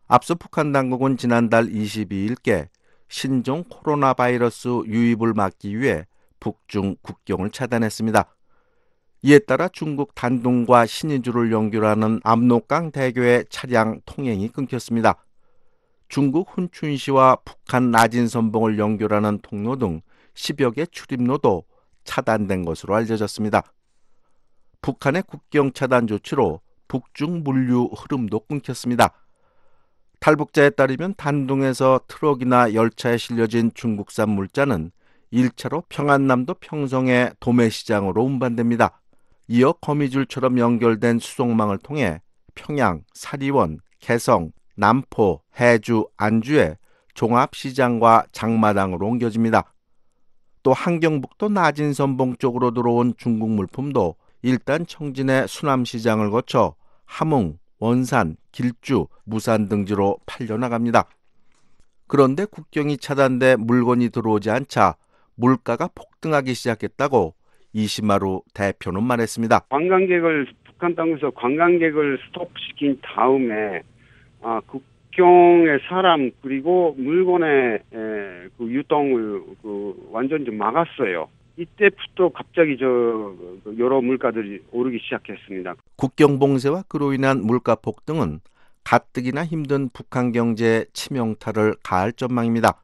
앞서 북한 당국은 지난달 22일께 신종 코로나 바이러스 유입을 막기 위해 북중 국경을 차단했습니다. 이에 따라 중국 단둥과 신의주를 연결하는 압록강 대교의 차량 통행이 끊겼습니다. 중국 훈춘시와 북한 나진선봉을 연결하는 통로 등 10여 개 출입로도 차단된 것으로 알려졌습니다. 북한의 국경 차단 조치로 북중 물류 흐름도 끊겼습니다. 탈북자에 따르면 단둥에서 트럭이나 열차에 실려진 중국산 물자는 1차로 평안남도 평성의 도매시장으로 운반됩니다. 이어 거미줄처럼 연결된 수송망을 통해 평양, 사리원, 개성, 남포, 해주, 안주의 종합시장과 장마당으로 옮겨집니다. 또 한경북도 나진선봉 쪽으로 들어온 중국 물품도 일단 청진의 수남시장을 거쳐 함흥, 원산, 길주, 무산 등지로 팔려나갑니다. 그런데 국경이 차단돼 물건이 들어오지 않자 물가가 폭등하기 시작했다고 이시마루 대표는 말했습니다. 북한 당국에서 관광객을 스톱시킨 다음에 국경의 사람 그리고 물건의 그 유통을 완전히 막았어요. 이때부터 갑자기 여러 물가들이 오르기 시작했습니다. 국경 봉쇄와 그로 인한 물가 폭등은 가뜩이나 힘든 북한 경제에 치명타를 가할 전망입니다.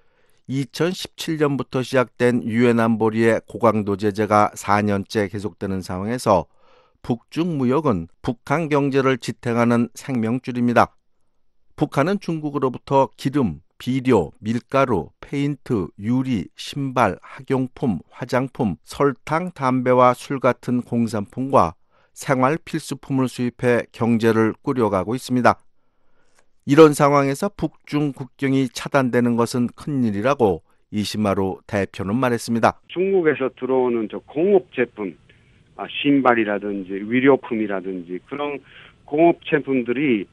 2017년부터 시작된 유엔 안보리의 고강도 제재가 4년째 계속되는 상황에서 북중 무역은 북한 경제를 지탱하는 생명줄입니다. 북한은 중국으로부터 기름, 비료, 밀가루, 페인트, 유리, 신발, 학용품, 화장품, 설탕, 담배와 술 같은 공산품과 생활 필수품을 수입해 경제를 꾸려가고 있습니다. 이런 상황에서 북중 국경이 차단되는 것은 큰일이라고 이시마루 대표는 말했습니다. 중국에서 들어오는 공업 제품, 신발이라든지 의료품이라든지 그런 공업 제품들이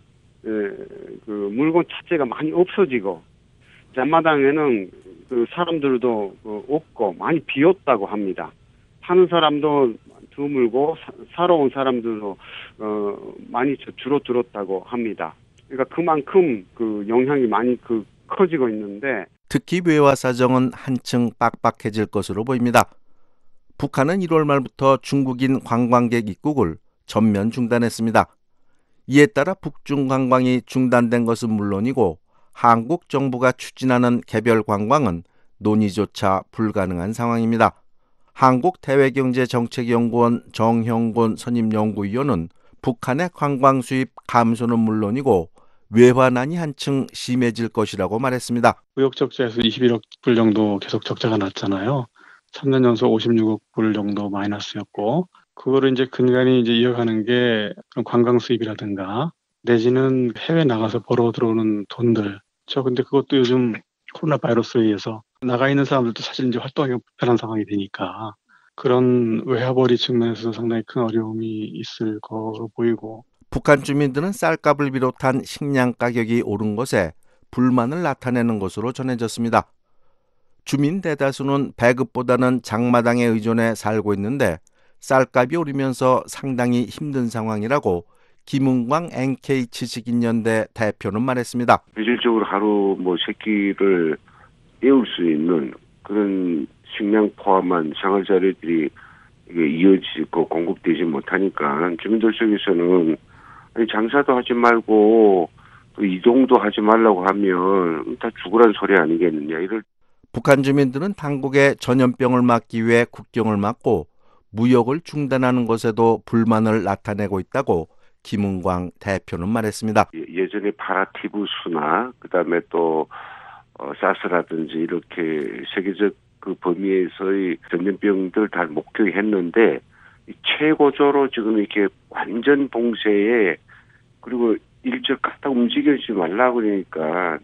그 물건 자체가 많이 없어지고 장마당에는 그 사람들도 없고 많이 비었다고 합니다. 파는 사람도 드물고 사러 온 사람들도 많이 줄어들었다고 합니다. 그러니까 그만큼 그 영향이 많이 커지고 있는데 특히 외화 사정은 한층 빡빡해질 것으로 보입니다. 북한은 1월 말부터 중국인 관광객 입국을 전면 중단했습니다. 이에 따라 북중 관광이 중단된 것은 물론이고 한국 정부가 추진하는 개별 관광은 논의조차 불가능한 상황입니다. 한국대외경제정책연구원 정형곤 선임연구위원은 북한의 관광 수입 감소는 물론이고 외환난이 한층 심해질 것이라고 말했습니다. 무역 적자에서 21억 불 정도 계속 적자가 났잖아요. 3년 연속 56억 불 정도 마이너스였고 그거를 이제 근간히 이어가는 게 관광 수입이라든가 내지는 해외 나가서 벌어 들어오는 돈들. 근데 그것도 요즘 코로나 바이러스에 의해서 나가 있는 사람들도 사실 이제 활동하기가 불편한 상황이 되니까 그런 외화벌이 측면에서 상당히 큰 어려움이 있을 거로 보이고. 북한 주민들은 쌀값을 비롯한 식량 가격이 오른 것에 불만을 나타내는 것으로 전해졌습니다. 주민 대다수는 배급보다는 장마당에 의존해 살고 있는데 쌀값이 오르면서 상당히 힘든 상황이라고 김은광 NK 지식인연대 대표는 말했습니다. 실질적으로 하루 세 끼를 때울 수 있는 그런 식량 포함한 생활 자료들이 이어지고 공급되지 못하니까 주민들 속에서는 장사도 하지 말고 또 이동도 하지 말라고 하면 다 죽으란 소리 아니겠느냐. 북한 주민들은 당국의 전염병을 막기 위해 국경을 막고 무역을 중단하는 것에도 불만을 나타내고 있다고 김은광 대표는 말했습니다. 예전에 파라티부스나 그다음에 또 사스라든지 이렇게 세계적 그 범위에서의 전염병들 다 목격했는데 최고조로 지금 이렇게 완전 봉쇄에 그리고 일절 갖다 움직이지 말라 그러니까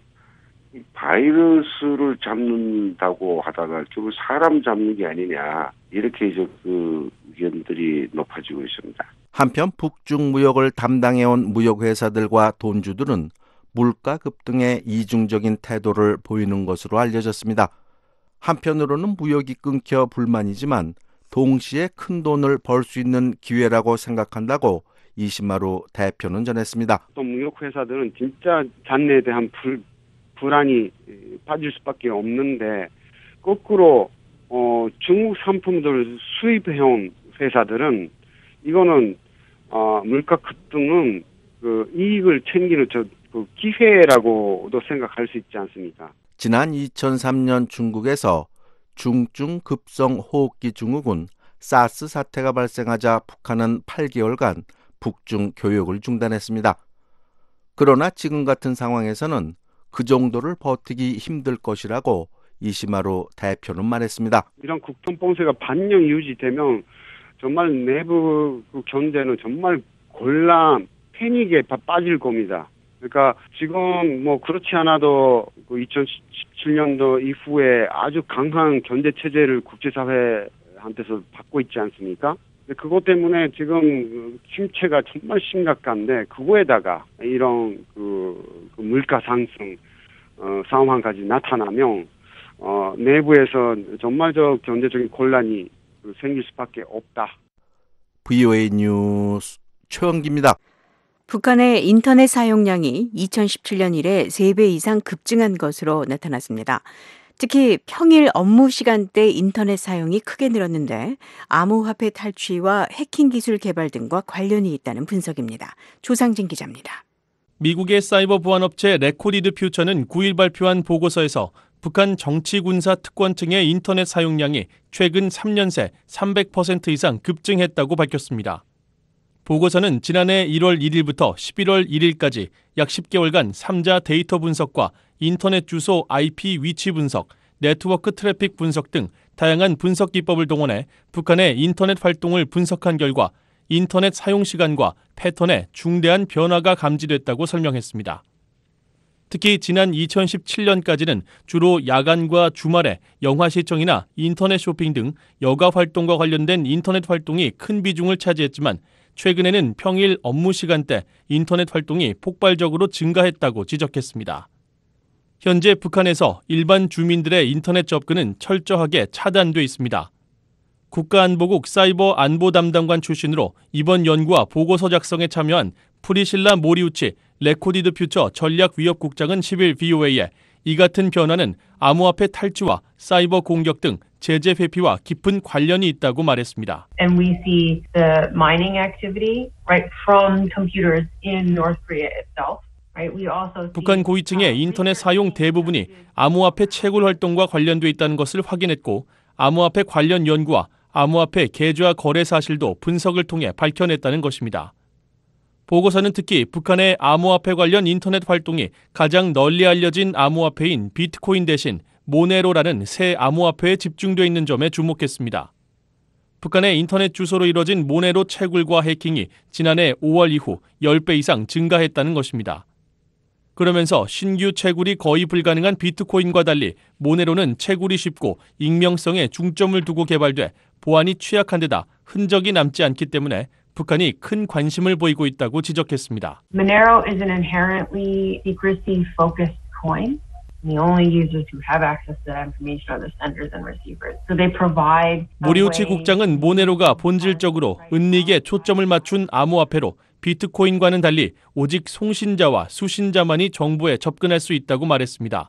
바이러스를 잡는다고 하다가 결국 사람 잡는 게 아니냐 이렇게 그 의견들이 높아지고 있습니다. 한편 북중 무역을 담당해온 무역회사들과 돈주들은 물가 급등에 이중적인 태도를 보이는 것으로 알려졌습니다. 한편으로는 무역이 끊겨 불만이지만 동시에 큰 돈을 벌 수 있는 기회라고 생각한다고 이시마루 대표는 전했습니다. 또 무역 회사들은 진짜 잔내에 대한 불안이 빠질 수밖에 없는데 거꾸로 중국 상품들 수입해온 회사들은 이거는 물가 급등은 그 이익을 챙기는 그 기회라고도 생각할 수 있지 않습니까? 지난 2003년 중국에서 중증 급성 호흡기 증후군 사스 사태가 발생하자 북한은 8개월간 북중 교역을 중단했습니다. 그러나 지금 같은 상황에서는 그 정도를 버티기 힘들 것이라고 이시마루 대표는 말했습니다. 이런 국통 봉쇄가 반년 유지되면 정말 내부 경제는 정말 곤란, 패닉에 빠질 겁니다. 그러니까 지금 뭐 그렇지 않아도 2017년도 이후에 아주 강한 경제 체제를 국제사회한테서 받고 있지 않습니까? 그것 때문에 지금 침체가 정말 심각한데 그거에다가 이런 그 물가 상승 상황까지 나타나면 내부에서 정말적 경제적인 곤란이 생길 수밖에 없다. VOA 뉴스 최영기입니다. 북한의 인터넷 사용량이 2017년 이래 3배 이상 급증한 것으로 나타났습니다. 특히 평일 업무 시간대 인터넷 사용이 크게 늘었는데 암호화폐 탈취와 해킹 기술 개발 등과 관련이 있다는 분석입니다. 조상진 기자입니다. 미국의 사이버 보안업체 레코디드 퓨처는 9일 발표한 보고서에서 북한 정치군사 특권층의 인터넷 사용량이 최근 3년 새 300% 이상 급증했다고 밝혔습니다. 보고서는 지난해 1월 1일부터 11월 1일까지 약 10개월간 3자 데이터 분석과 인터넷 주소 IP 위치 분석, 네트워크 트래픽 분석 등 다양한 분석 기법을 동원해 북한의 인터넷 활동을 분석한 결과 인터넷 사용 시간과 패턴에 중대한 변화가 감지됐다고 설명했습니다. 특히 지난 2017년까지는 주로 야간과 주말에 영화 시청이나 인터넷 쇼핑 등 여가 활동과 관련된 인터넷 활동이 큰 비중을 차지했지만 최근에는 평일 업무 시간대 인터넷 활동이 폭발적으로 증가했다고 지적했습니다. 현재 북한에서 일반 주민들의 인터넷 접근은 철저하게 차단돼 있습니다. 국가안보국 사이버 안보 담당관 출신으로 이번 연구와 보고서 작성에 참여한 프리실라 모리우치 레코디드 퓨처 전략위협국장은 10일 VOA에 이 같은 변화는 암호화폐 탈취와 사이버 공격 등 제재 회피와 깊은 관련이 있다고 말했습니다. And we see the mining activity right from computers in North Korea itself. 북한 고위층의 인터넷 사용 대부분이 암호화폐 채굴 활동과 관련돼 있다는 것을 확인했고 암호화폐 관련 연구와 암호화폐 계좌 거래 사실도 분석을 통해 밝혀냈다는 것입니다. 보고서는 특히 북한의 암호화폐 관련 인터넷 활동이 가장 널리 알려진 암호화폐인 비트코인 대신 모네로라는 새 암호화폐에 집중돼 있는 점에 주목했습니다. 북한의 인터넷 주소로 이뤄진 모네로 채굴과 해킹이 지난해 5월 이후 10배 이상 증가했다는 것입니다. 그러면서 신규 채굴이 거의 불가능한 비트코인과 달리 모네로는 채굴이 쉽고 익명성에 중점을 두고 개발돼 보안이 취약한 데다 흔적이 남지 않기 때문에 북한이 큰 관심을 보이고 있다고 지적했습니다. Monero is an inherently secrecy-focused coin. The only users who have access to that information are the senders and receivers. So they provide. 모리우치 국장은 모네로가 본질적으로 은닉에 초점을 맞춘 암호화폐로 비트코인과는 달리 오직 송신자와 수신자만이 정보에 접근할 수 있다고 말했습니다.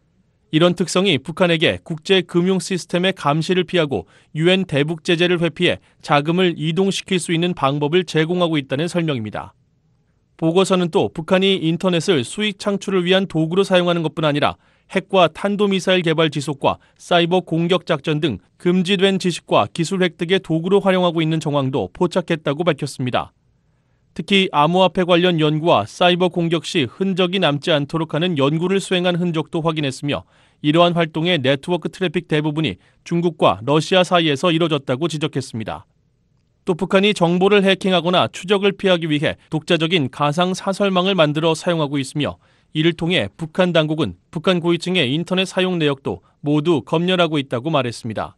이런 특성이 북한에게 국제 금융 시스템의 감시를 피하고 유엔 대북 제재를 회피해 자금을 이동시킬 수 있는 방법을 제공하고 있다는 설명입니다. 보고서는 또 북한이 인터넷을 수익 창출을 위한 도구로 사용하는 것뿐 아니라 핵과 탄도미사일 개발 지속과 사이버 공격 작전 등 금지된 지식과 기술 획득의 도구로 활용하고 있는 정황도 포착했다고 밝혔습니다. 특히 암호화폐 관련 연구와 사이버 공격 시 흔적이 남지 않도록 하는 연구를 수행한 흔적도 확인했으며 이러한 활동의 네트워크 트래픽 대부분이 중국과 러시아 사이에서 이뤄졌다고 지적했습니다. 또 북한이 정보를 해킹하거나 추적을 피하기 위해 독자적인 가상 사설망을 만들어 사용하고 있으며 이를 통해 북한 당국은 북한 고위층의 인터넷 사용 내역도 모두 검열하고 있다고 말했습니다.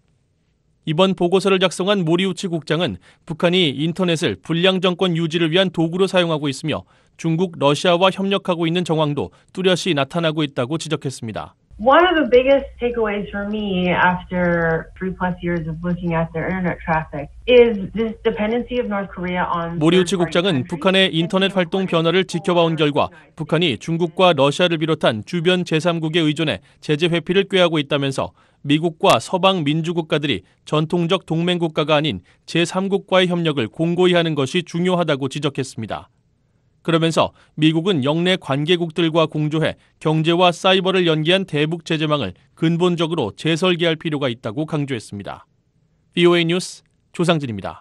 이번 보고서를 작성한 모리우치 국장은 북한이 인터넷을 불량 정권 유지를 위한 도구로 사용하고 있으며 중국, 러시아와 협력하고 있는 정황도 뚜렷이 나타나고 있다고 지적했습니다. One of the biggest takeaways for me after 3+ years of looking at their internet traffic is this dependency of North Korea on. 모리우치 국장은 북한의 인터넷 활동 변화를 지켜봐온 결과 북한이 중국과 러시아를 비롯한 주변 제3국에 의존해 제재 회피를 꾀하고 있다면서 미국과 서방 민주국가들이 전통적 동맹국가가 아닌 제3국과의 협력을 공고히 하는 것이 중요하다고 지적했습니다. 그러면서 미국은 영내 관계국들과 공조해 경제와 사이버를 연계한 대북 제재망을 근본적으로 재설계할 필요가 있다고 강조했습니다. VOA 뉴스 조상진입니다.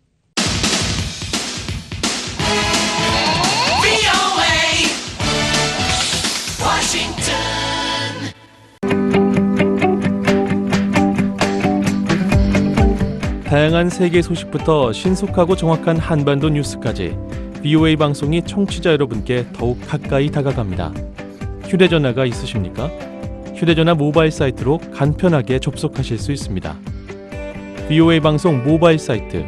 다양한 세계 소식부터 신속하고 정확한 한반도 뉴스까지 VOA 방송이 청취자 여러분께 더욱 가까이 다가갑니다. 휴대전화가 있으십니까? 휴대전화 모바일 사이트로 간편하게 접속하실 수 있습니다. VOA 방송 모바일 사이트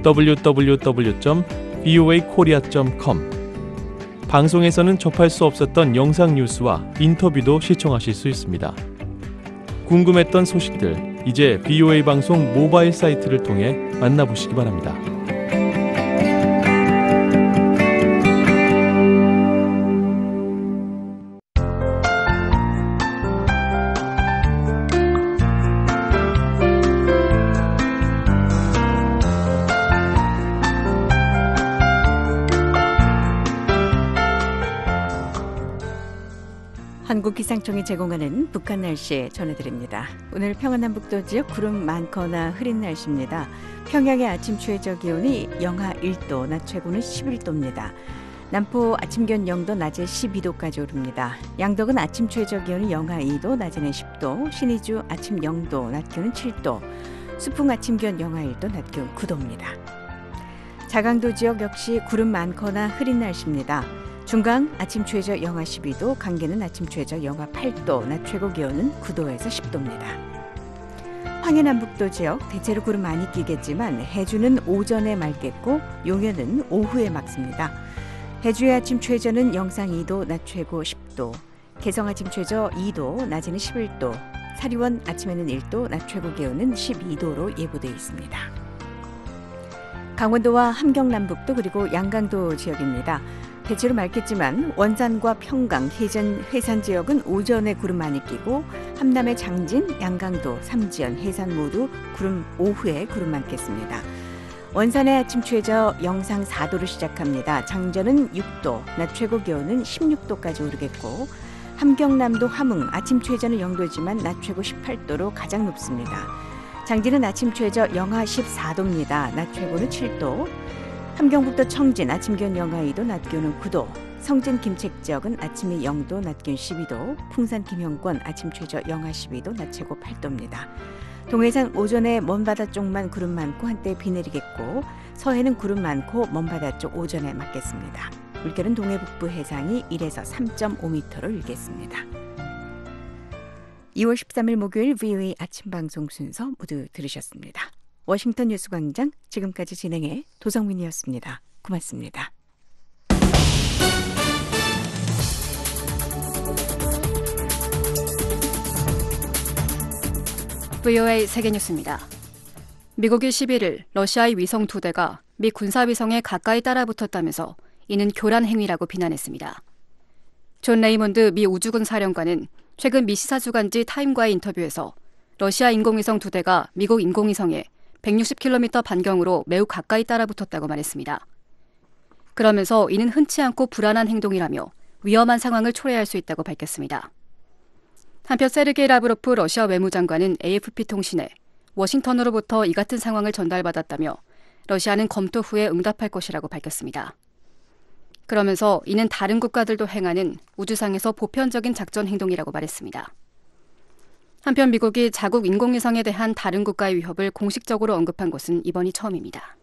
www.voakorea.com 방송에서는 접할 수 없었던 영상 뉴스와 인터뷰도 시청하실 수 있습니다. 궁금했던 소식들, 이제 VOA 방송 모바일 사이트를 통해 만나보시기 바랍니다. 한국기상청이 제공하는 북한 날씨 전해드립니다. 오늘 평안남북도 지역 구름 많거나 흐린 날씨입니다. 평양의 아침 최저 기온이 영하 1도, 낮 최고는 11도입니다. 남포 아침 기온 0도, 낮에 12도까지 오릅니다. 양덕은 아침 최저 기온이 영하 2도, 낮에는 10도, 신의주 아침 0도, 낮 기온은 7도, 수풍 아침 기온 영하 1도, 낮 기온 9도입니다. 자강도 지역 역시 구름 많거나 흐린 날씨입니다. 중강 아침 최저 영하 12도, 강계는 아침 최저 영하 8도, 낮 최고 기온은 9도에서 10도입니다. 황해남북도 지역 대체로 구름 많이 끼겠지만 해주는 오전에 맑겠고 용현은 오후에 맑습니다. 해주의 아침 최저는 영상 2도, 낮 최고 10도, 개성 아침 최저 2도, 낮에는 11도, 사리원 아침에는 1도, 낮 최고 기온은 12도로 예보되어 있습니다. 강원도와 함경남북도 그리고 양강도 지역입니다. 대체로 맑겠지만 원산과 평강, 해산 지역은 오전에 구름 많이 끼고 함남의 장진, 양강도, 삼지연, 해산 모두 오후에 구름 많겠습니다. 원산의 아침 최저 영상 4도로 시작합니다. 장전은 6도, 낮 최고 기온은 16도까지 오르겠고 함경남도 함흥 아침 최저는 0도지만 낮 최고 18도로 가장 높습니다. 장진은 아침 최저 영하 14도입니다. 낮 최고는 7도. 함경북도 청진 아침 기온 영하 2도, 낮 기온은 9도. 성진 김책 지역은 아침이 0도, 낮 기온 12도. 풍산 김형권 아침 최저 영하 12도, 낮 최고 8도입니다. 동해산 오전에 먼바다 쪽만 구름 많고 한때 비 내리겠고 서해는 구름 많고 먼바다 쪽 오전에 맞겠습니다. 물결은 동해 북부 해상이 1에서 3.5m로 일겠습니다. 2월 13일 목요일 VOA 아침 방송 순서 모두 들으셨습니다. 워싱턴 뉴스광장 지금까지 진행해 도성민이었습니다. 고맙습니다. VOA 세계뉴스입니다. 미국이 11일 러시아의 위성 2대가 미 군사위성에 가까이 따라붙었다면서 이는 교란 행위라고 비난했습니다. 존 레이먼드 미 우주군 사령관은 최근 미 시사주간지 타임과의 인터뷰에서 러시아 인공위성 2대가 미국 인공위성에 160km 반경으로 매우 가까이 따라붙었다고 말했습니다. 그러면서 이는 흔치 않고 불안한 행동이라며 위험한 상황을 초래할 수 있다고 밝혔습니다. 한편 세르게이 라브로프 러시아 외무장관은 AFP 통신에 워싱턴으로부터 이 같은 상황을 전달받았다며 러시아는 검토 후에 응답할 것이라고 밝혔습니다. 그러면서 이는 다른 국가들도 행하는 우주상에서 보편적인 작전 행동이라고 말했습니다. 한편 미국이 자국 인공위성에 대한 다른 국가의 위협을 공식적으로 언급한 것은 이번이 처음입니다.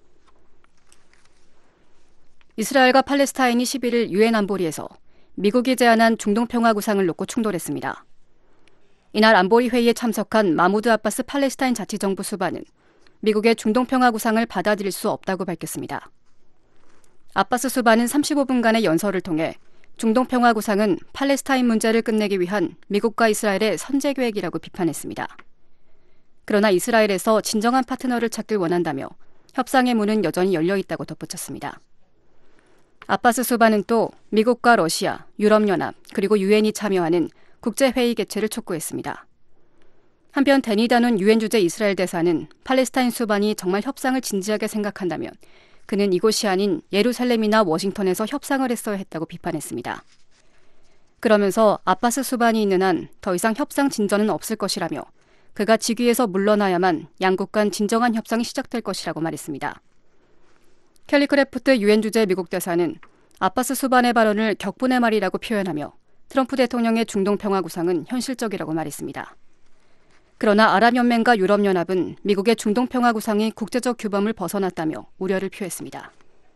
이스라엘과 팔레스타인이 11일 유엔 안보리에서 미국이 제안한 중동평화구상을 놓고 충돌했습니다. 이날 안보리 회의에 참석한 마무드 아바스 팔레스타인 자치정부 수반은 미국의 중동평화구상을 받아들일 수 없다고 밝혔습니다. 아바스 수반은 35분간의 연설을 통해 중동 평화 구상은 팔레스타인 문제를 끝내기 위한 미국과 이스라엘의 선제 계획이라고 비판했습니다. 그러나 이스라엘에서 진정한 파트너를 찾길 원한다며 협상의 문은 여전히 열려 있다고 덧붙였습니다. 아바스 수반은 또 미국과 러시아, 유럽연합 그리고 유엔이 참여하는 국제회의 개최를 촉구했습니다. 한편 데니 다논 유엔 주재 이스라엘 대사는 팔레스타인 수반이 정말 협상을 진지하게 생각한다면 그는 이곳이 아닌 예루살렘이나 워싱턴에서 협상을 했어야 했다고 비판했습니다. 그러면서 아바스 수반이 있는 한 더 이상 협상 진전은 없을 것이라며 그가 직위에서 물러나야만 양국 간 진정한 협상이 시작될 것이라고 말했습니다. 켈리 크래프트 유엔 주재 미국 대사는 아바스 수반의 발언을 격분의 말이라고 표현하며 트럼프 대통령의 중동 평화 구상은 현실적이라고 말했습니다. 그러나 아랍연맹과 유럽연합은 미국의 중동 평화 구상이 국제적 규범을 벗어났다며 우려를 표했습니다.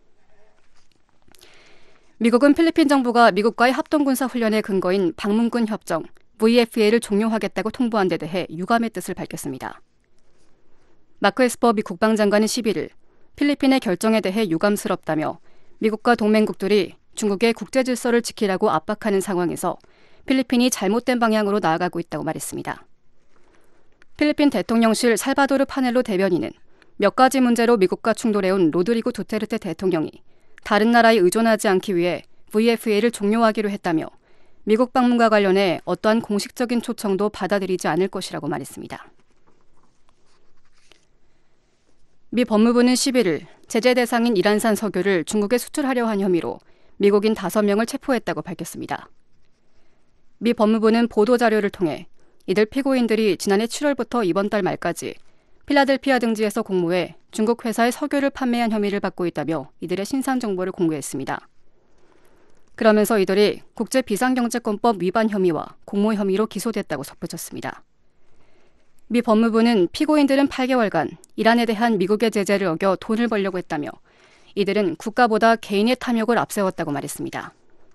미국은 필리핀 정부가 미국과의 합동군사훈련의 근거인 방문군 협정 VFA를 종료하겠다고 통보한 데 대해 유감의 뜻을 밝혔습니다. 마크 에스퍼 미 국방장관은 11일 필리핀의 결정에 대해 유감스럽다며 미국과 동맹국들이 중국의 국제 질서를 지키라고 압박하는 상황에서 필리핀이 잘못된 방향으로 나아가고 있다고 말했습니다. 필리핀 대통령실 살바도르 파넬로 대변인은 몇 가지 문제로 미국과 충돌해온 로드리고 두테르테 대통령이 다른 나라에 의존하지 않기 위해 VFA를 종료하기로 했다며 미국 방문과 관련해 어떠한 공식적인 초청도 받아들이지 않을 것이라고 말했습니다. 미 법무부는 11일 제재 대상인 이란산 석유를 중국에 수출하려 한 혐의로 미국인 5명을 체포했다고 밝혔습니다. 미 법무부는 보도자료를 통해 이들 피고인들이 지난해 7월부터 이번 달 말까지 필라델피아 등지에서 공모해 중국 회사에 석유를 판매한 혐의를 받고 있다며 이들의 신상 정보를 공개했습니다. 그러면서 이들이 국제비상경제권법 위반 혐의와 공모 혐의로 기소됐다고 덧붙였습니다. 미 법무부는 피고인들은 8개월간 이란에 대한 미국의 제재를 어겨 돈을 벌려고 했다며 이들은 국가보다 개인의 탐욕을 앞세웠다고 말했습니다.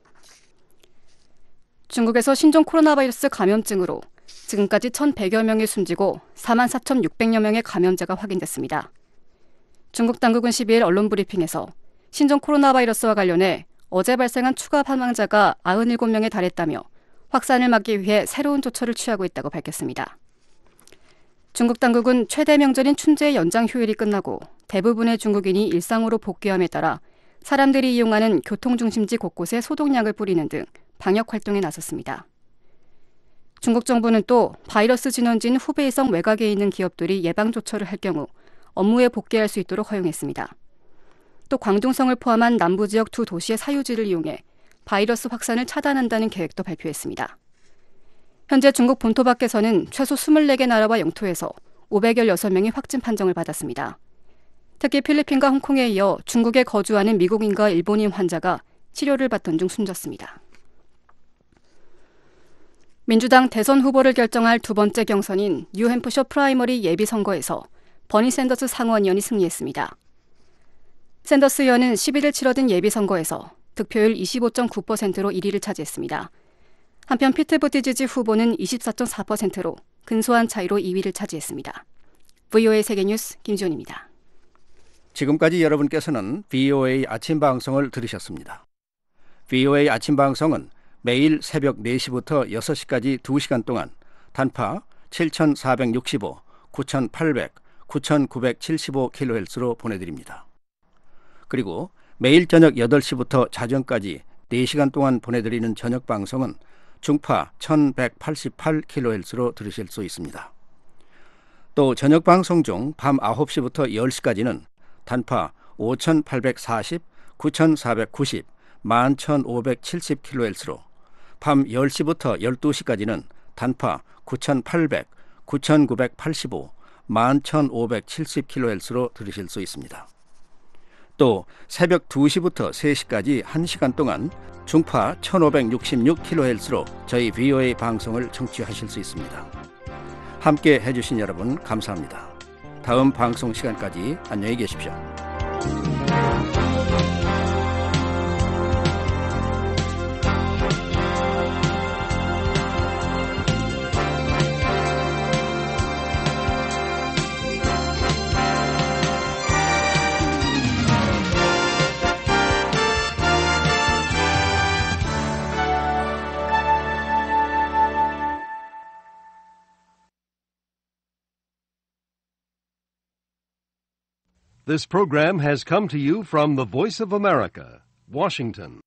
중국에서 신종 코로나 바이러스 감염증으로 지금까지 1,100여 명이 숨지고 44,600여 명의 감염자가 확인됐습니다. 중국 당국은 12일 언론 브리핑에서 신종 코로나 바이러스와 관련해 어제 발생한 추가 사망자가 97명에 달했다며 확산을 막기 위해 새로운 조처를 취하고 있다고 밝혔습니다. 중국 당국은 최대 명절인 춘제의 연장 휴일이 끝나고 대부분의 중국인이 일상으로 복귀함에 따라 사람들이 이용하는 교통중심지 곳곳에 소독약을 뿌리는 등 방역 활동에 나섰습니다. 중국 정부는 또 바이러스 진원지인 후베이성 외곽에 있는 기업들이 예방 조처를 할 경우 업무에 복귀할 수 있도록 허용했습니다. 또 광둥성을 포함한 남부 지역 2도시의 사유지를 이용해 바이러스 확산을 차단한다는 계획도 발표했습니다. 현재 중국 본토 밖에서는 최소 24개 나라와 영토에서 516명이 확진 판정을 받았습니다. 특히 필리핀과 홍콩에 이어 중국에 거주하는 미국인과 일본인 환자가 치료를 받던 중 숨졌습니다. 민주당 대선 후보를 결정할 두 번째 경선인 뉴햄프셔 프라이머리 예비선거에서 버니 샌더스 상원의원이 승리했습니다. 샌더스 의원은 11일 치러진 예비선거에서 득표율 25.9%로 1위를 차지했습니다. 한편 피트 부티지지 후보는 24.4%로 근소한 차이로 2위를 차지했습니다. VOA 세계뉴스 김지훈입니다. 지금까지 여러분께서는 VOA 아침 방송을 들으셨습니다. VOA 아침 방송은 매일 새벽 4시부터 6시까지 2시간 동안 단파 7,465, 9,800, 9,975kHz로 보내드립니다. 그리고 매일 저녁 8시부터 자정까지 4시간 동안 보내드리는 저녁 방송은 중파 1188kHz로 들으실 수 있습니다. 또 저녁 방송 중 밤 9시부터 10시까지는 단파 5840, 9490, 11570kHz로 밤 10시부터 12시까지는 단파 9800, 9985, 11570kHz로 들으실 수 있습니다. 또 새벽 2시부터 3시까지 1시간 동안 중파 1566kHz로 저희 VOA 방송을 청취하실 수 있습니다. 함께 해주신 여러분 감사합니다. 다음 방송 시간까지 안녕히 계십시오. This program has come to you from the Voice of America, Washington.